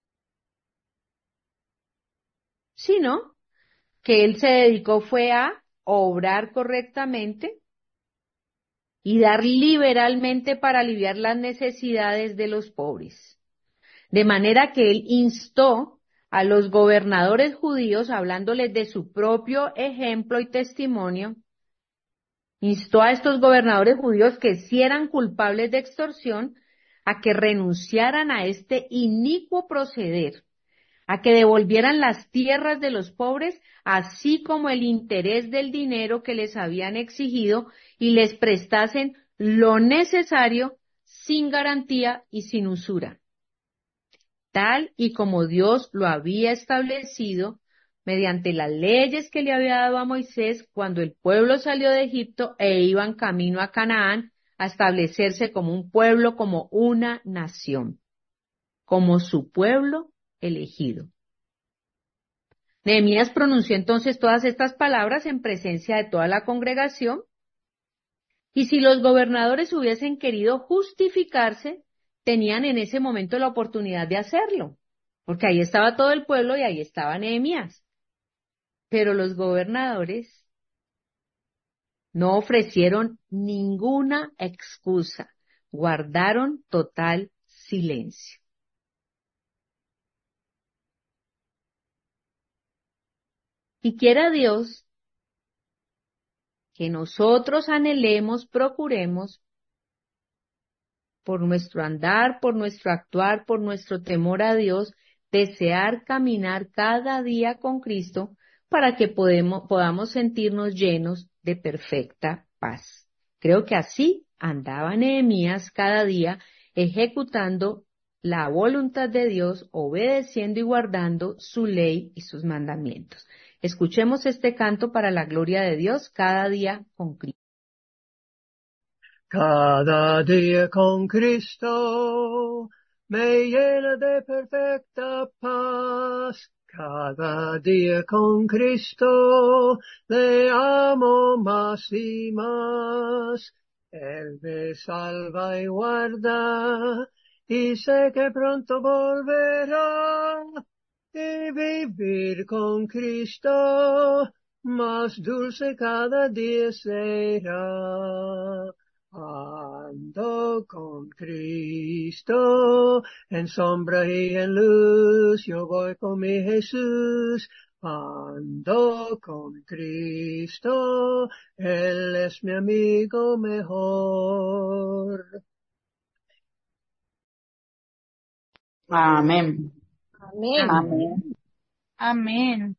sino que él se dedicó fue a obrar correctamente y dar liberalmente para aliviar las necesidades de los pobres. De manera que él instó a los gobernadores judíos, hablándoles de su propio ejemplo y testimonio, instó a estos gobernadores judíos que si eran culpables de extorsión, a que renunciaran a este inicuo proceder, a que devolvieran las tierras de los pobres, así como el interés del dinero que les habían exigido, y les prestasen lo necesario sin garantía y sin usura, tal y como Dios lo había establecido mediante las leyes que le había dado a Moisés cuando el pueblo salió de Egipto e iban camino a Canaán a establecerse como un pueblo, como una nación, como su pueblo elegido. Nehemías pronunció entonces todas estas palabras en presencia de toda la congregación, y si los gobernadores hubiesen querido justificarse, tenían en ese momento la oportunidad de hacerlo, porque ahí estaba todo el pueblo y ahí estaba Nehemías. Pero los gobernadores no ofrecieron ninguna excusa, guardaron total silencio. Y quiera Dios que nosotros anhelemos, procuremos, por nuestro andar, por nuestro actuar, por nuestro temor a Dios, desear caminar cada día con Cristo para que podamos sentirnos llenos de perfecta paz. Creo que así andaba Nehemías cada día ejecutando la voluntad de Dios, obedeciendo y guardando su ley y sus mandamientos. Escuchemos este canto para la gloria de Dios cada día con Cristo. Cada día con Cristo me llena de perfecta paz. Cada día con Cristo le amo más y más. Él me salva y guarda y sé que pronto volverá. Y vivir con Cristo más dulce cada día será. Ando con Cristo, en sombra y en luz, yo voy con mi Jesús. Ando con Cristo, Él es mi amigo mejor. Amén. Amén. Amén. Amén.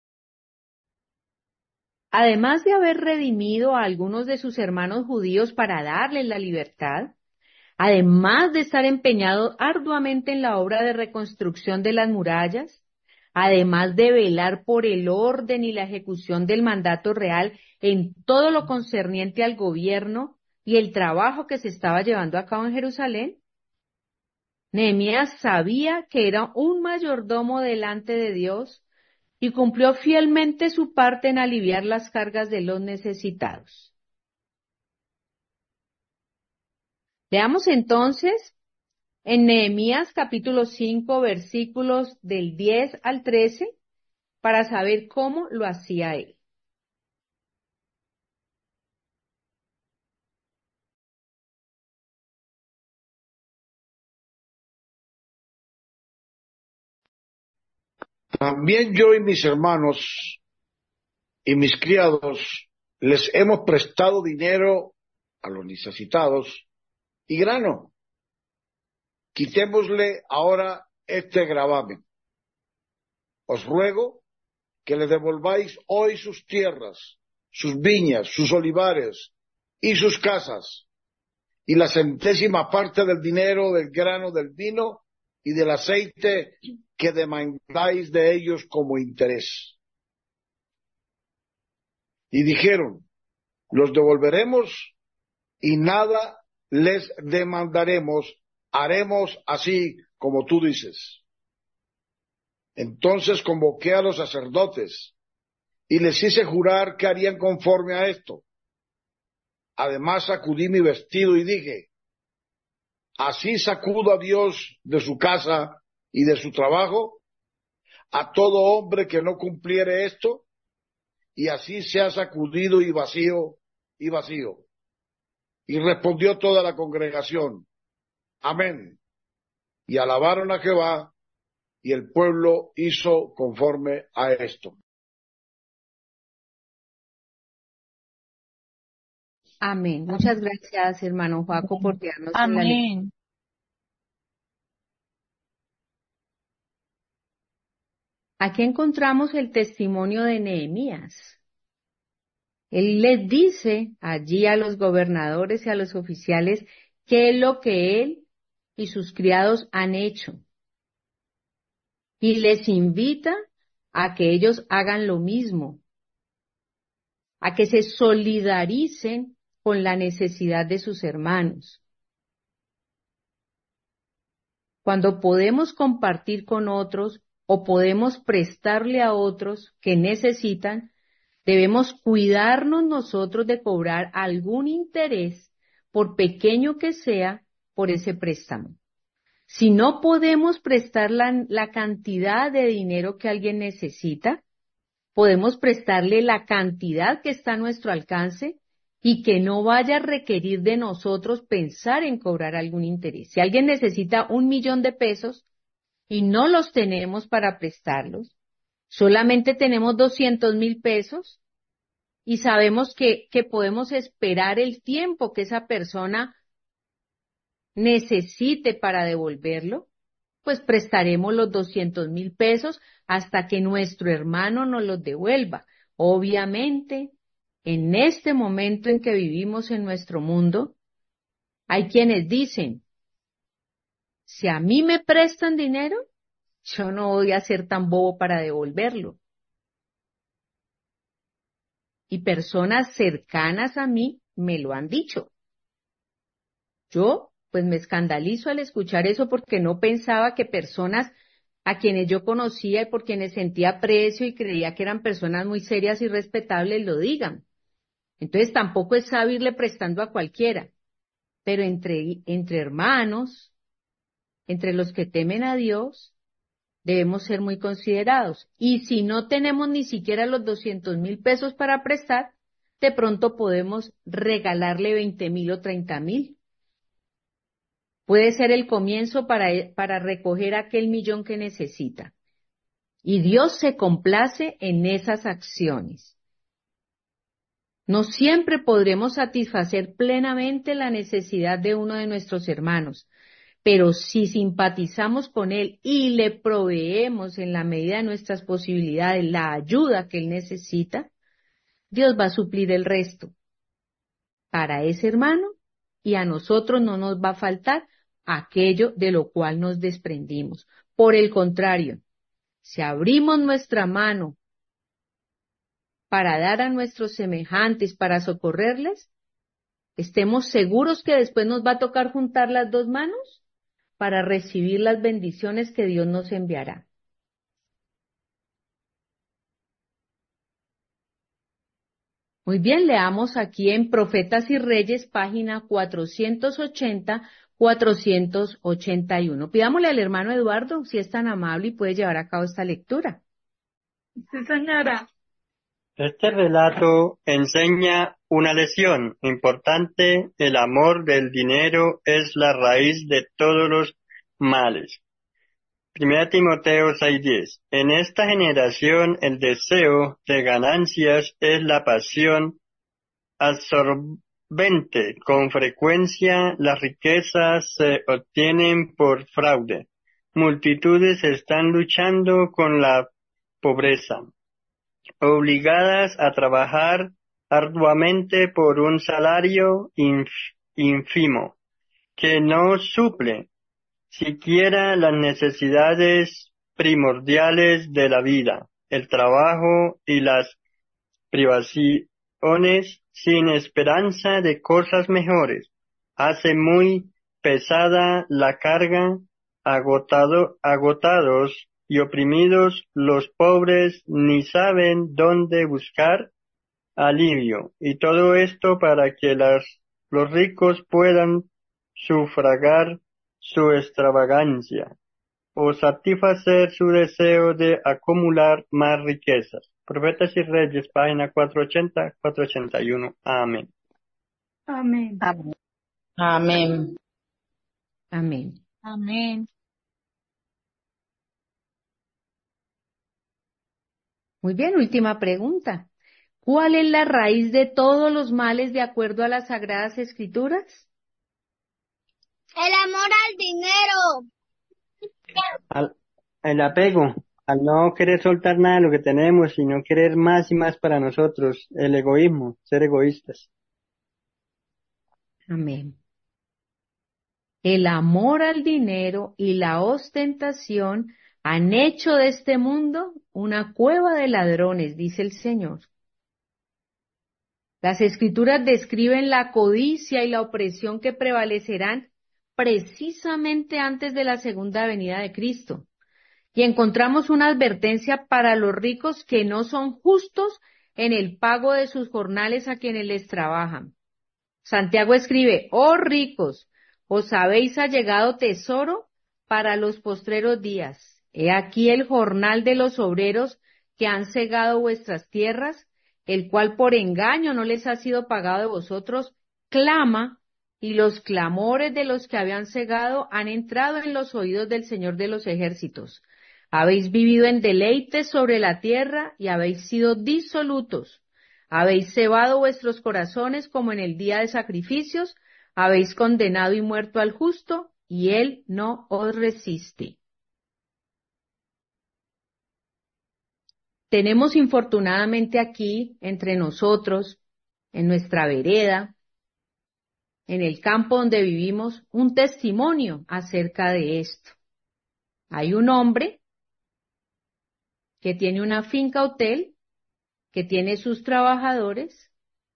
Además de haber redimido a algunos de sus hermanos judíos para darles la libertad, además de estar empeñado arduamente en la obra de reconstrucción de las murallas, además de velar por el orden y la ejecución del mandato real en todo lo concerniente al gobierno y el trabajo que se estaba llevando a cabo en Jerusalén, Nehemías sabía que era un mayordomo delante de Dios y cumplió fielmente su parte en aliviar las cargas de los necesitados. Leamos entonces en Nehemías capítulo 5 versículos del 10 al 13 para saber cómo lo hacía él. También yo y mis hermanos y mis criados les hemos prestado dinero a los necesitados y grano. Quitémosle ahora este gravamen. Os ruego que le devolváis hoy sus tierras, sus viñas, sus olivares y sus casas, y la 100ª parte del dinero, del grano, del vino y del aceite que demandáis de ellos como interés. Y dijeron, los devolveremos y nada les demandaremos, haremos así como tú dices. Entonces convoqué a los sacerdotes y les hice jurar que harían conforme a esto. Además sacudí mi vestido y dije, así sacudo a Dios de su casa y de su trabajo, a todo hombre que no cumpliere esto, y así sea sacudido y vacío, y vacío. Y respondió toda la congregación, amén. Y alabaron a Jehová, y el pueblo hizo conforme a esto. Amén. Muchas gracias, hermano Joaco, por guiarnos en la lectura. Amén. Aquí encontramos el testimonio de Nehemías. Él les dice allí a los gobernadores y a los oficiales qué es lo que él y sus criados han hecho. Y les invita a que ellos hagan lo mismo, a que se solidaricen con la necesidad de sus hermanos. Cuando podemos compartir con otros o podemos prestarle a otros que necesitan, debemos cuidarnos nosotros de cobrar algún interés, por pequeño que sea, por ese préstamo. Si no podemos prestar la cantidad de dinero que alguien necesita, podemos prestarle la cantidad que está a nuestro alcance y que no vaya a requerir de nosotros pensar en cobrar algún interés. Si alguien necesita 1.000.000 de pesos y no los tenemos para prestarlos, solamente tenemos 200.000 pesos y sabemos que podemos esperar el tiempo que esa persona necesite para devolverlo, pues prestaremos los 200.000 pesos hasta que nuestro hermano nos los devuelva. Obviamente, en este momento en que vivimos en nuestro mundo, hay quienes dicen, si a mí me prestan dinero, yo no voy a ser tan bobo para devolverlo. Y personas cercanas a mí me lo han dicho. Yo, pues me escandalizo al escuchar eso porque no pensaba que personas a quienes yo conocía y por quienes sentía aprecio y creía que eran personas muy serias y respetables lo digan. Entonces tampoco es sabio irle prestando a cualquiera, pero entre hermanos, entre los que temen a Dios, debemos ser muy considerados. Y si no tenemos ni siquiera los 200.000 pesos para prestar, de pronto podemos regalarle 20.000 o 30.000. Puede ser el comienzo para recoger aquel 1.000.000 que necesita. Y Dios se complace en esas acciones. No siempre podremos satisfacer plenamente la necesidad de uno de nuestros hermanos, pero si simpatizamos con él y le proveemos en la medida de nuestras posibilidades la ayuda que él necesita, Dios va a suplir el resto para ese hermano y a nosotros no nos va a faltar aquello de lo cual nos desprendimos. Por el contrario, si abrimos nuestra mano para dar a nuestros semejantes, para socorrerles, estemos seguros que después nos va a tocar juntar las dos manos para recibir las bendiciones que Dios nos enviará. Muy bien, leamos aquí en Profetas y Reyes, página 480-481. Pidámosle al hermano Eduardo si es tan amable y puede llevar a cabo esta lectura. Sí, señora. Este relato enseña una lección importante. El amor del dinero es la raíz de todos los males. 1 Timoteo 6:10. En esta generación el deseo de ganancias es la pasión absorbente. Con frecuencia las riquezas se obtienen por fraude. Multitudes están luchando con la pobreza, obligadas a trabajar arduamente por un salario ínfimo que no suple siquiera las necesidades primordiales de la vida, el trabajo y las privaciones, sin esperanza de cosas mejores. Hace muy pesada la carga, agotados y oprimidos los pobres ni saben dónde buscar alivio, y todo esto para que los ricos puedan sufragar su extravagancia o satisfacer su deseo de acumular más riquezas. Profetas y Reyes, página 480, 481. Amén. Amén. Amén. Amén. Amén. Muy bien, última pregunta. ¿Cuál es la raíz de todos los males de acuerdo a las Sagradas Escrituras? El amor al dinero. El apego, al no querer soltar nada de lo que tenemos, sino querer más y más para nosotros, el egoísmo, ser egoístas. Amén. El amor al dinero y la ostentación han hecho de este mundo una cueva de ladrones, dice el Señor. Las Escrituras describen la codicia y la opresión que prevalecerán precisamente antes de la segunda venida de Cristo. Y encontramos una advertencia para los ricos que no son justos en el pago de sus jornales a quienes les trabajan. Santiago escribe: oh ricos, os habéis allegado tesoro para los postreros días. He aquí el jornal de los obreros que han segado vuestras tierras, el cual por engaño no les ha sido pagado de vosotros, clama, y los clamores de los que habían segado han entrado en los oídos del Señor de los ejércitos. Habéis vivido en deleites sobre la tierra y habéis sido disolutos. Habéis cebado vuestros corazones como en el día de sacrificios, habéis condenado y muerto al justo, y él no os resiste. Tenemos infortunadamente aquí, entre nosotros, en nuestra vereda, en el campo donde vivimos, un testimonio acerca de esto. Hay un hombre que tiene una finca hotel, que tiene sus trabajadores,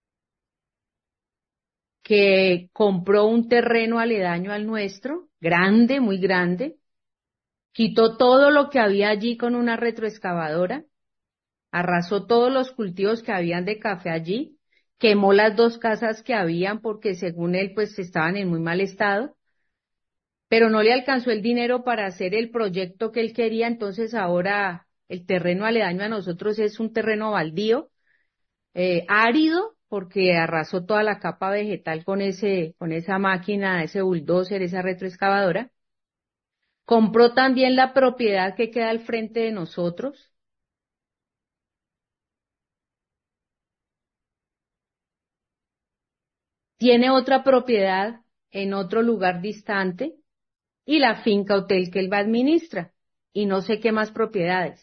que compró un terreno aledaño al nuestro, grande, muy grande, quitó todo lo que había allí con una retroexcavadora, arrasó todos los cultivos que habían de café allí, quemó las 2 casas que habían porque según él pues estaban en muy mal estado, pero no le alcanzó el dinero para hacer el proyecto que él quería, entonces ahora el terreno aledaño a nosotros es un terreno baldío, árido, porque arrasó toda la capa vegetal con esa máquina, ese bulldozer, esa retroexcavadora. Compró también la propiedad que queda al frente de nosotros. Tiene otra propiedad en otro lugar distante y la finca hotel que él va a administrar. Y no sé qué más propiedades.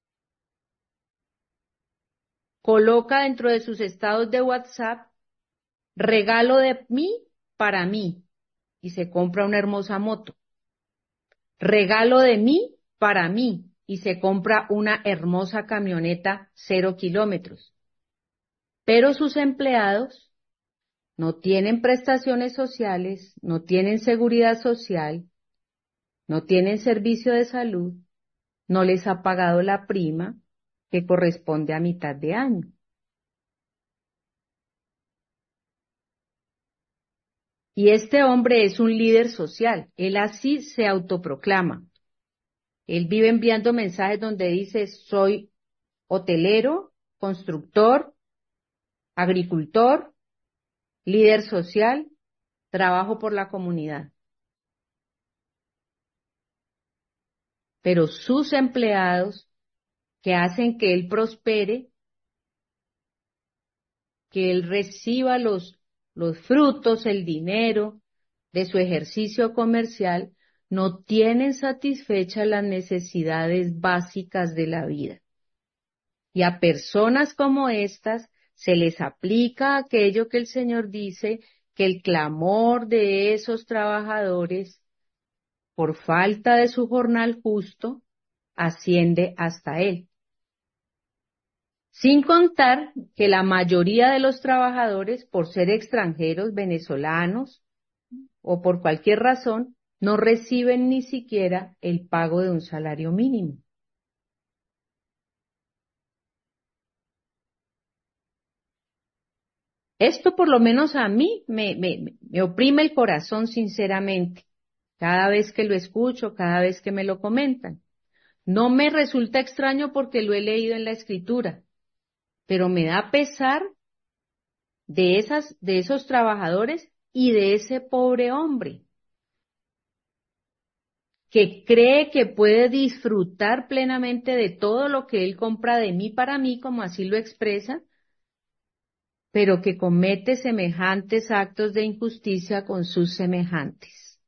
Coloca dentro de sus estados de WhatsApp: regalo de mí para mí, y se compra una hermosa moto. Regalo de mí para mí, y se compra una hermosa camioneta 0 kilómetros. Pero sus empleados no tienen prestaciones sociales, no tienen seguridad social, no tienen servicio de salud, no les ha pagado la prima que corresponde a mitad de año. Y este hombre es un líder social, él así se autoproclama. Él vive enviando mensajes donde dice: soy hotelero, constructor, agricultor, líder social, trabajo por la comunidad. Pero sus empleados, que hacen que él prospere, que él reciba los frutos, el dinero de su ejercicio comercial, no tienen satisfechas las necesidades básicas de la vida. Y a personas como estas se les aplica aquello que el Señor dice, que el clamor de esos trabajadores por falta de su jornal justo asciende hasta Él. Sin contar que la mayoría de los trabajadores, por ser extranjeros, venezolanos o por cualquier razón, no reciben ni siquiera el pago de un salario mínimo. Esto por lo menos a mí me oprime el corazón sinceramente, cada vez que lo escucho, cada vez que me lo comentan. No me resulta extraño porque lo he leído en la Escritura, pero me da pesar de esos trabajadores y de ese pobre hombre que cree que puede disfrutar plenamente de todo lo que él compra de mí para mí, como así lo expresa, pero que comete semejantes actos de injusticia con sus semejantes.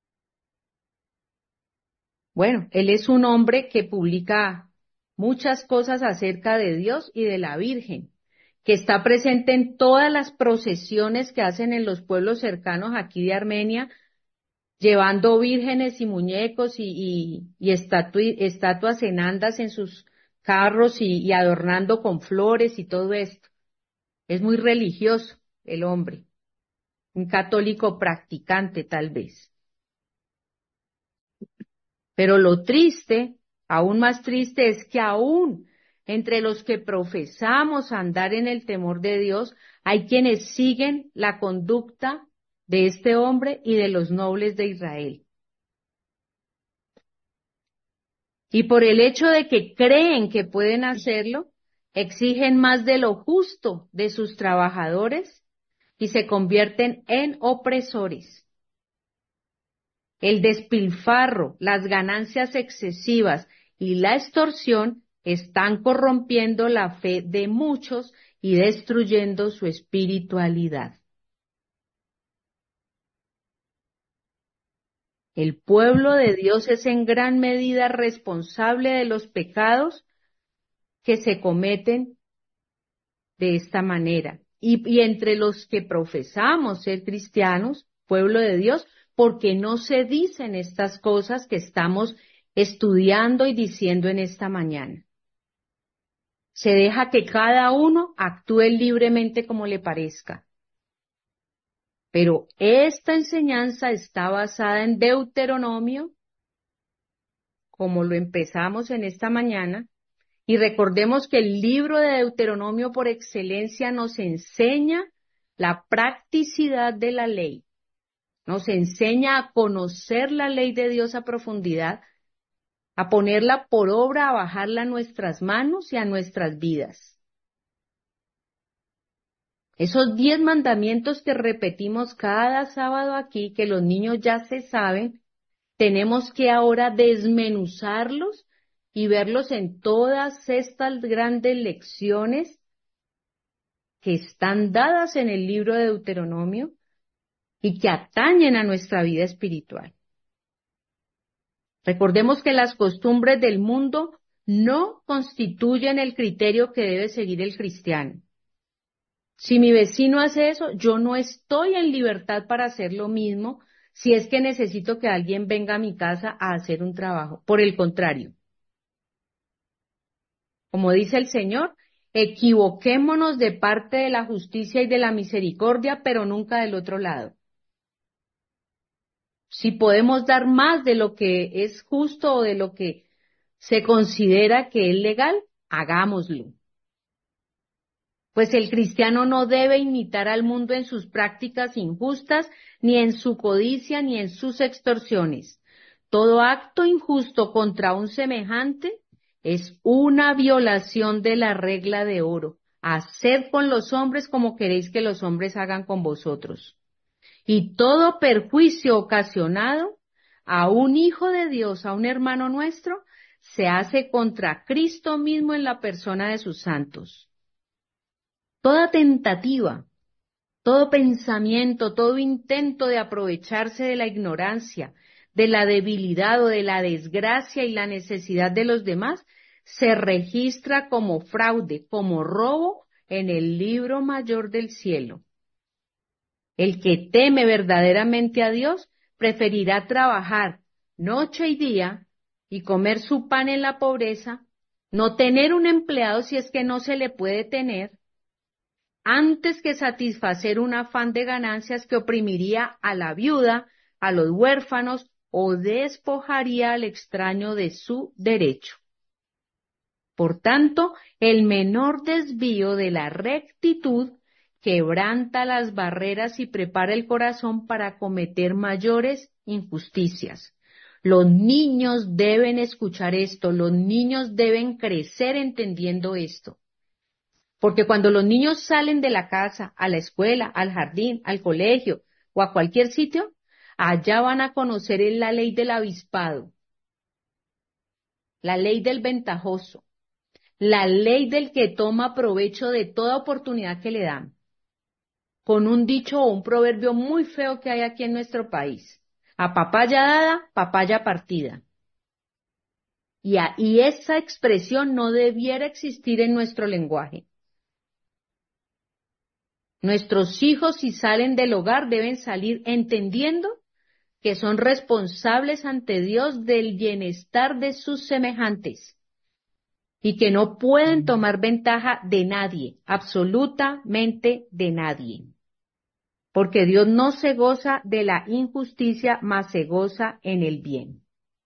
Bueno, él es un hombre que publica muchas cosas acerca de Dios y de la Virgen, que está presente en todas las procesiones que hacen en los pueblos cercanos aquí de Armenia, llevando vírgenes y muñecos y estatuas en andas en sus carros y adornando con flores y todo esto. Es muy religioso el hombre, un católico practicante tal vez. Pero lo triste, aún más triste, es que aún entre los que profesamos andar en el temor de Dios, hay quienes siguen la conducta de este hombre y de los nobles de Israel. Y por el hecho de que creen que pueden hacerlo, exigen más de lo justo de sus trabajadores y se convierten en opresores. El despilfarro, las ganancias excesivas y la extorsión están corrompiendo la fe de muchos y destruyendo su espiritualidad. El pueblo de Dios es en gran medida responsable de los pecados que se cometen de esta manera. Y entre los que profesamos ser cristianos, pueblo de Dios, porque no se dicen estas cosas que estamos estudiando y diciendo en esta mañana. Se deja que cada uno actúe libremente como le parezca. Pero esta enseñanza está basada en Deuteronomio, como lo empezamos en esta mañana, y recordemos que el libro de Deuteronomio por excelencia nos enseña la practicidad de la ley, nos enseña a conocer la ley de Dios a profundidad, a ponerla por obra, a bajarla a nuestras manos y a nuestras vidas. Esos 10 mandamientos que repetimos cada sábado aquí, que los niños ya se saben, tenemos que ahora desmenuzarlos y verlos en todas estas grandes lecciones que están dadas en el libro de Deuteronomio y que atañen a nuestra vida espiritual. Recordemos que las costumbres del mundo no constituyen el criterio que debe seguir el cristiano. Si mi vecino hace eso, yo no estoy en libertad para hacer lo mismo si es que necesito que alguien venga a mi casa a hacer un trabajo. Por el contrario, como dice el Señor, equivoquémonos de parte de la justicia y de la misericordia, pero nunca del otro lado. Si podemos dar más de lo que es justo o de lo que se considera que es legal, hagámoslo. Pues el cristiano no debe imitar al mundo en sus prácticas injustas, ni en su codicia, ni en sus extorsiones. Todo acto injusto contra un semejante es una violación de la regla de oro. Haced con los hombres como queréis que los hombres hagan con vosotros. Y todo perjuicio ocasionado a un hijo de Dios, a un hermano nuestro, se hace contra Cristo mismo en la persona de sus santos. Toda tentativa, todo pensamiento, todo intento de aprovecharse de la ignorancia, de la debilidad o de la desgracia y la necesidad de los demás, se registra como fraude, como robo en el libro mayor del cielo. El que teme verdaderamente a Dios preferirá trabajar noche y día y comer su pan en la pobreza, no tener un empleado si es que no se le puede tener, antes que satisfacer un afán de ganancias que oprimiría a la viuda, a los huérfanos o despojaría al extraño de su derecho. Por tanto, el menor desvío de la rectitud quebranta las barreras y prepara el corazón para cometer mayores injusticias. Los niños deben escuchar esto, los niños deben crecer entendiendo esto. Porque cuando los niños salen de la casa, a la escuela, al jardín, al colegio o a cualquier sitio, allá van a conocer la ley del avispado, la ley del ventajoso, la ley del que toma provecho de toda oportunidad que le dan. Con un dicho o un proverbio muy feo que hay aquí en nuestro país. A papaya dada, papaya partida. Y esa expresión no debiera existir en nuestro lenguaje. Nuestros hijos, si salen del hogar, deben salir entendiendo que son responsables ante Dios del bienestar de sus semejantes y que no pueden tomar ventaja de nadie, absolutamente de nadie. Porque Dios no se goza de la injusticia, mas se goza en el bien.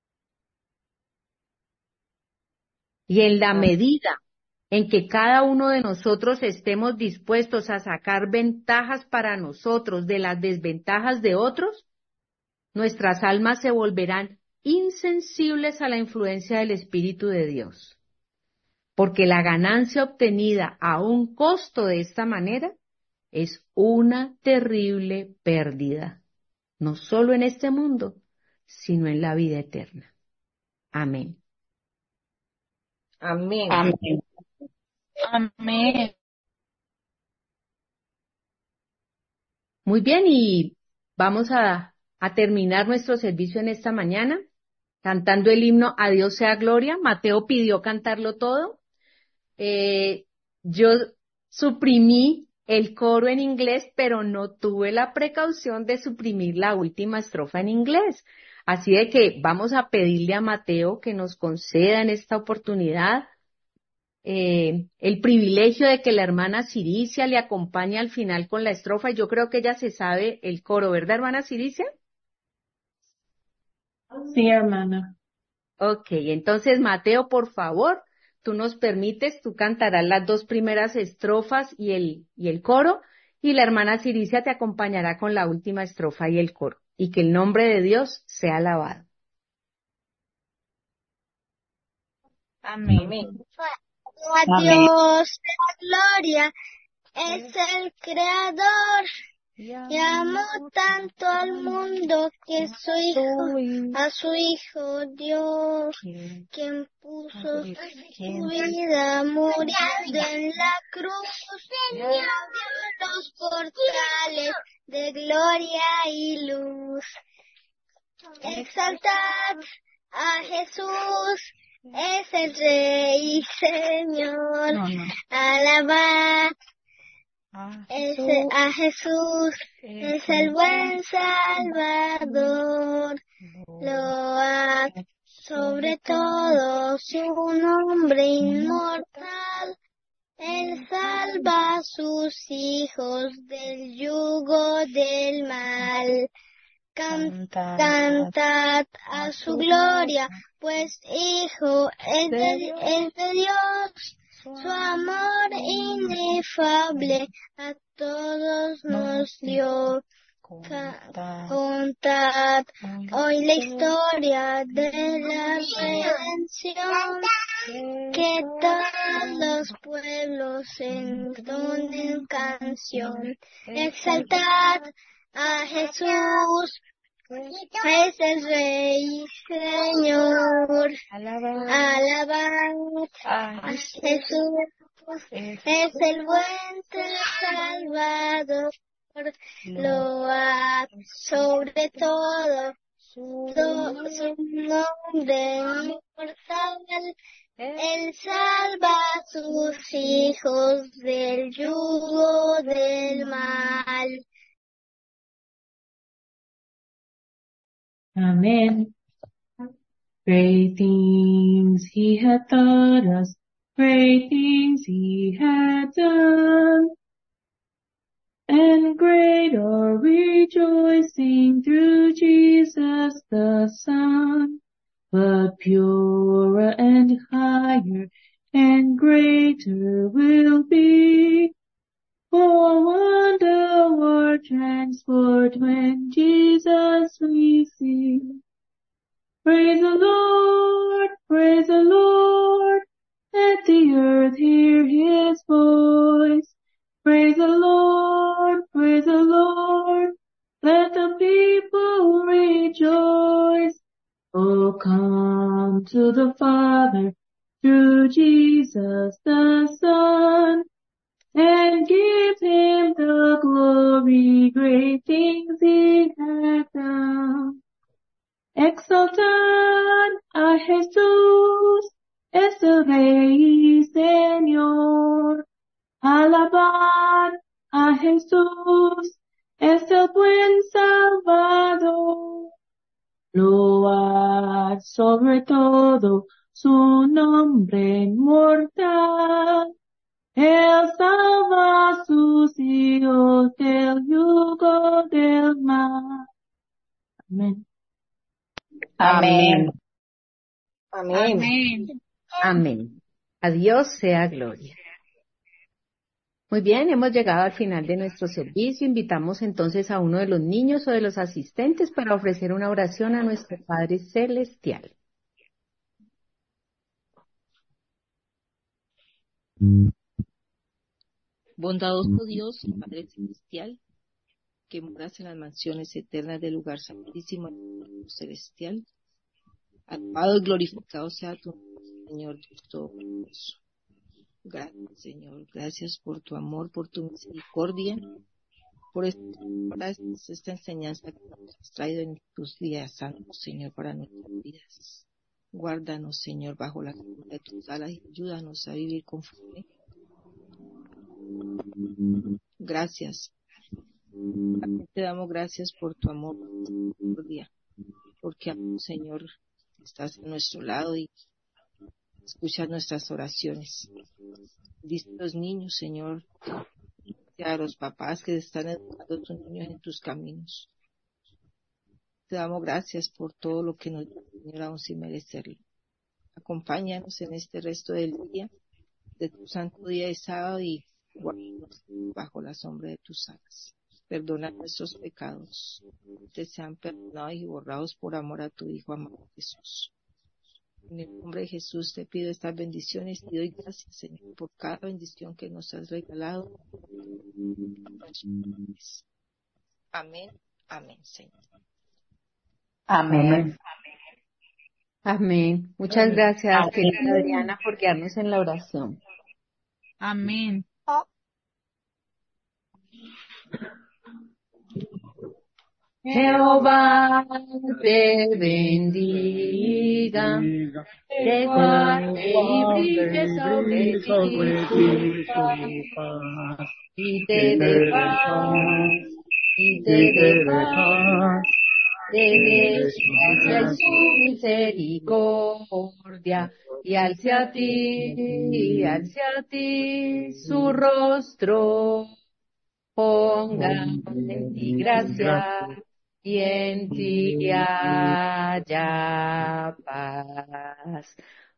Y en la medida en que cada uno de nosotros estemos dispuestos a sacar ventajas para nosotros de las desventajas de otros, nuestras almas se volverán insensibles a la influencia del Espíritu de Dios. Porque la ganancia obtenida a un costo de esta manera es una terrible pérdida, no solo en este mundo, sino en la vida eterna. Amén. Amén. Amén. Amén. Muy bien, y vamos a terminar nuestro servicio en esta mañana cantando el himno A Dios sea gloria. Mateo pidió cantarlo todo. Yo suprimí el coro en inglés, pero no tuve la precaución de suprimir la última estrofa en inglés. Así de que vamos a pedirle a Mateo que nos conceda en esta oportunidad el privilegio de que la hermana Ciricia le acompañe al final con la estrofa. Yo creo que ella se sabe el coro, ¿verdad, hermana Ciricia? Sí, hermana. Ok, entonces Mateo, por favor, tú nos permites, tú cantarás las dos primeras estrofas y el coro, y la hermana Ciricia te acompañará con la última estrofa y el coro, y que el nombre de Dios sea alabado. Amén. Amén. A Dios la gloria, es el creador. Y amó tanto al mundo que a su Hijo dio, quien puso su vida muriendo en la cruz, y abrió los portales de gloria y luz. Exaltad a Jesús, es el Rey y Señor. Alabad a Jesús, es el buen Salvador. Load sobre todo su nombre inmortal. Él salva a sus hijos del yugo del mal. Cantad a su gloria, pues Hijo es de Dios. Su amor inefable a todos nos dio. Contad hoy la historia de la redención, que todos los pueblos entonen canción. Exaltad a Jesús, es el Rey y Señor. Alabad a Jesús, es el buen Salvador. Load sobre todo su nombre inmortal. Él salva a sus hijos del yugo del mal. Amen. Great things he hath taught us, great things he hath done, and great our rejoicing through Jesus the Son. But purer and higher and greater will be Oh, wonder what transport when Jesus we see. Praise the Lord, praise the Lord. Let the earth hear his voice. Praise the Lord, praise the Lord. Let the people rejoice. Oh, come to the Father through Jesus the Son, and give him the glory, great things he hath done. Exaltad a Jesús, es el Rey y Señor. Alabad a Jesús, es el buen Salvador. Load sobre todo su nombre inmortal. Él salva a sus hijos del yugo del mal. Amén. Amén. Amén. Amén. Amén. A Dios sea gloria. Muy bien, hemos llegado al final de nuestro servicio. Invitamos entonces a uno de los niños o de los asistentes para ofrecer una oración a nuestro Padre Celestial. Bondadoso Dios, Padre Celestial, que moras en las mansiones eternas del lugar santísimo celestial. Alabado y glorificado sea tu nombre, Señor Dios Todopoderoso. Gracias, Señor. Gracias por tu amor, por tu misericordia, por esta enseñanza que nos has traído en tus días santos, Señor, para nuestras vidas. Guárdanos, Señor, bajo la sombra de tus alas y ayúdanos a vivir conforme. Gracias. También te damos gracias por tu amor, por tu misericordia, porque, Señor, estás a nuestro lado y escuchas nuestras oraciones. Dice a los niños, Señor, y a los papás que están educando a tus niños en tus caminos. Te damos gracias por todo lo que nos da, Señor, aún sin merecerlo. Acompáñanos en este resto del día, de tu santo día de sábado, y guárdanos bajo la sombra de tus alas. Perdona nuestros pecados, te sean perdonados y borrados por amor a tu Hijo amado Jesús. En el nombre de Jesús te pido estas bendiciones y doy gracias, Señor, por cada bendición que nos has regalado. Amén, amén, Señor. Amén. Amén. Muchas gracias, Amén. querida Adriana, por guiarnos en la oración. Amén. Jehová te bendiga, te guarde y brille sobre ti su paz, y te dé paz, y te dé paz, te dé su gracia y su misericordia, y alce a ti su rostro, ponga en ti gracia, y en ti haya paz.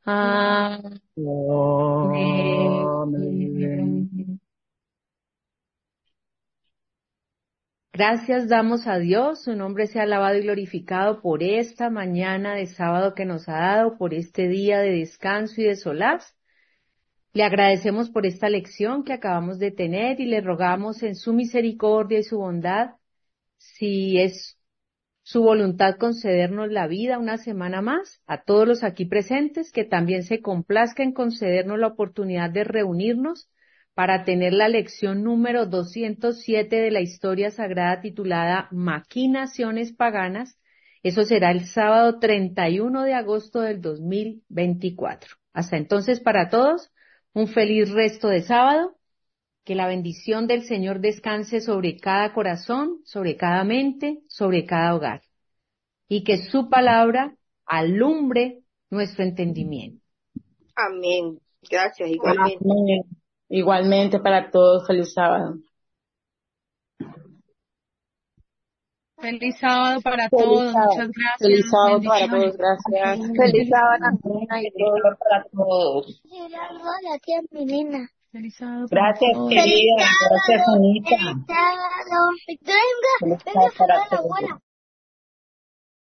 Amén. Gracias damos a Dios, su nombre sea alabado y glorificado por esta mañana de sábado que nos ha dado, por este día de descanso y de solaz. Le agradecemos por esta lección que acabamos de tener y le rogamos en su misericordia y su bondad, si es su voluntad concedernos la vida una semana más, a todos los aquí presentes, que también se complazca en concedernos la oportunidad de reunirnos para tener la lección número 207 de la historia sagrada titulada Maquinaciones Paganas. Eso será el sábado 31 de agosto del 2024. Hasta entonces, para todos, un feliz resto de sábado. Que la bendición del Señor descanse sobre cada corazón, sobre cada mente, sobre cada hogar. Y que su palabra alumbre nuestro entendimiento. Amén. Gracias, igualmente. Amén. Igualmente para todos, feliz sábado. Feliz sábado para Feliz todos. sábado. Muchas gracias. Feliz sábado para Bendiciones. todos, gracias. Feliz sábado, Ana, y Dolor para todos. Hola, tía Milena. Feliz sábado para Gracias, todos. querida. Gracias, Anita. Feliz sábado. Venga, Feliz venga, sábado para saludar a la todos. abuela.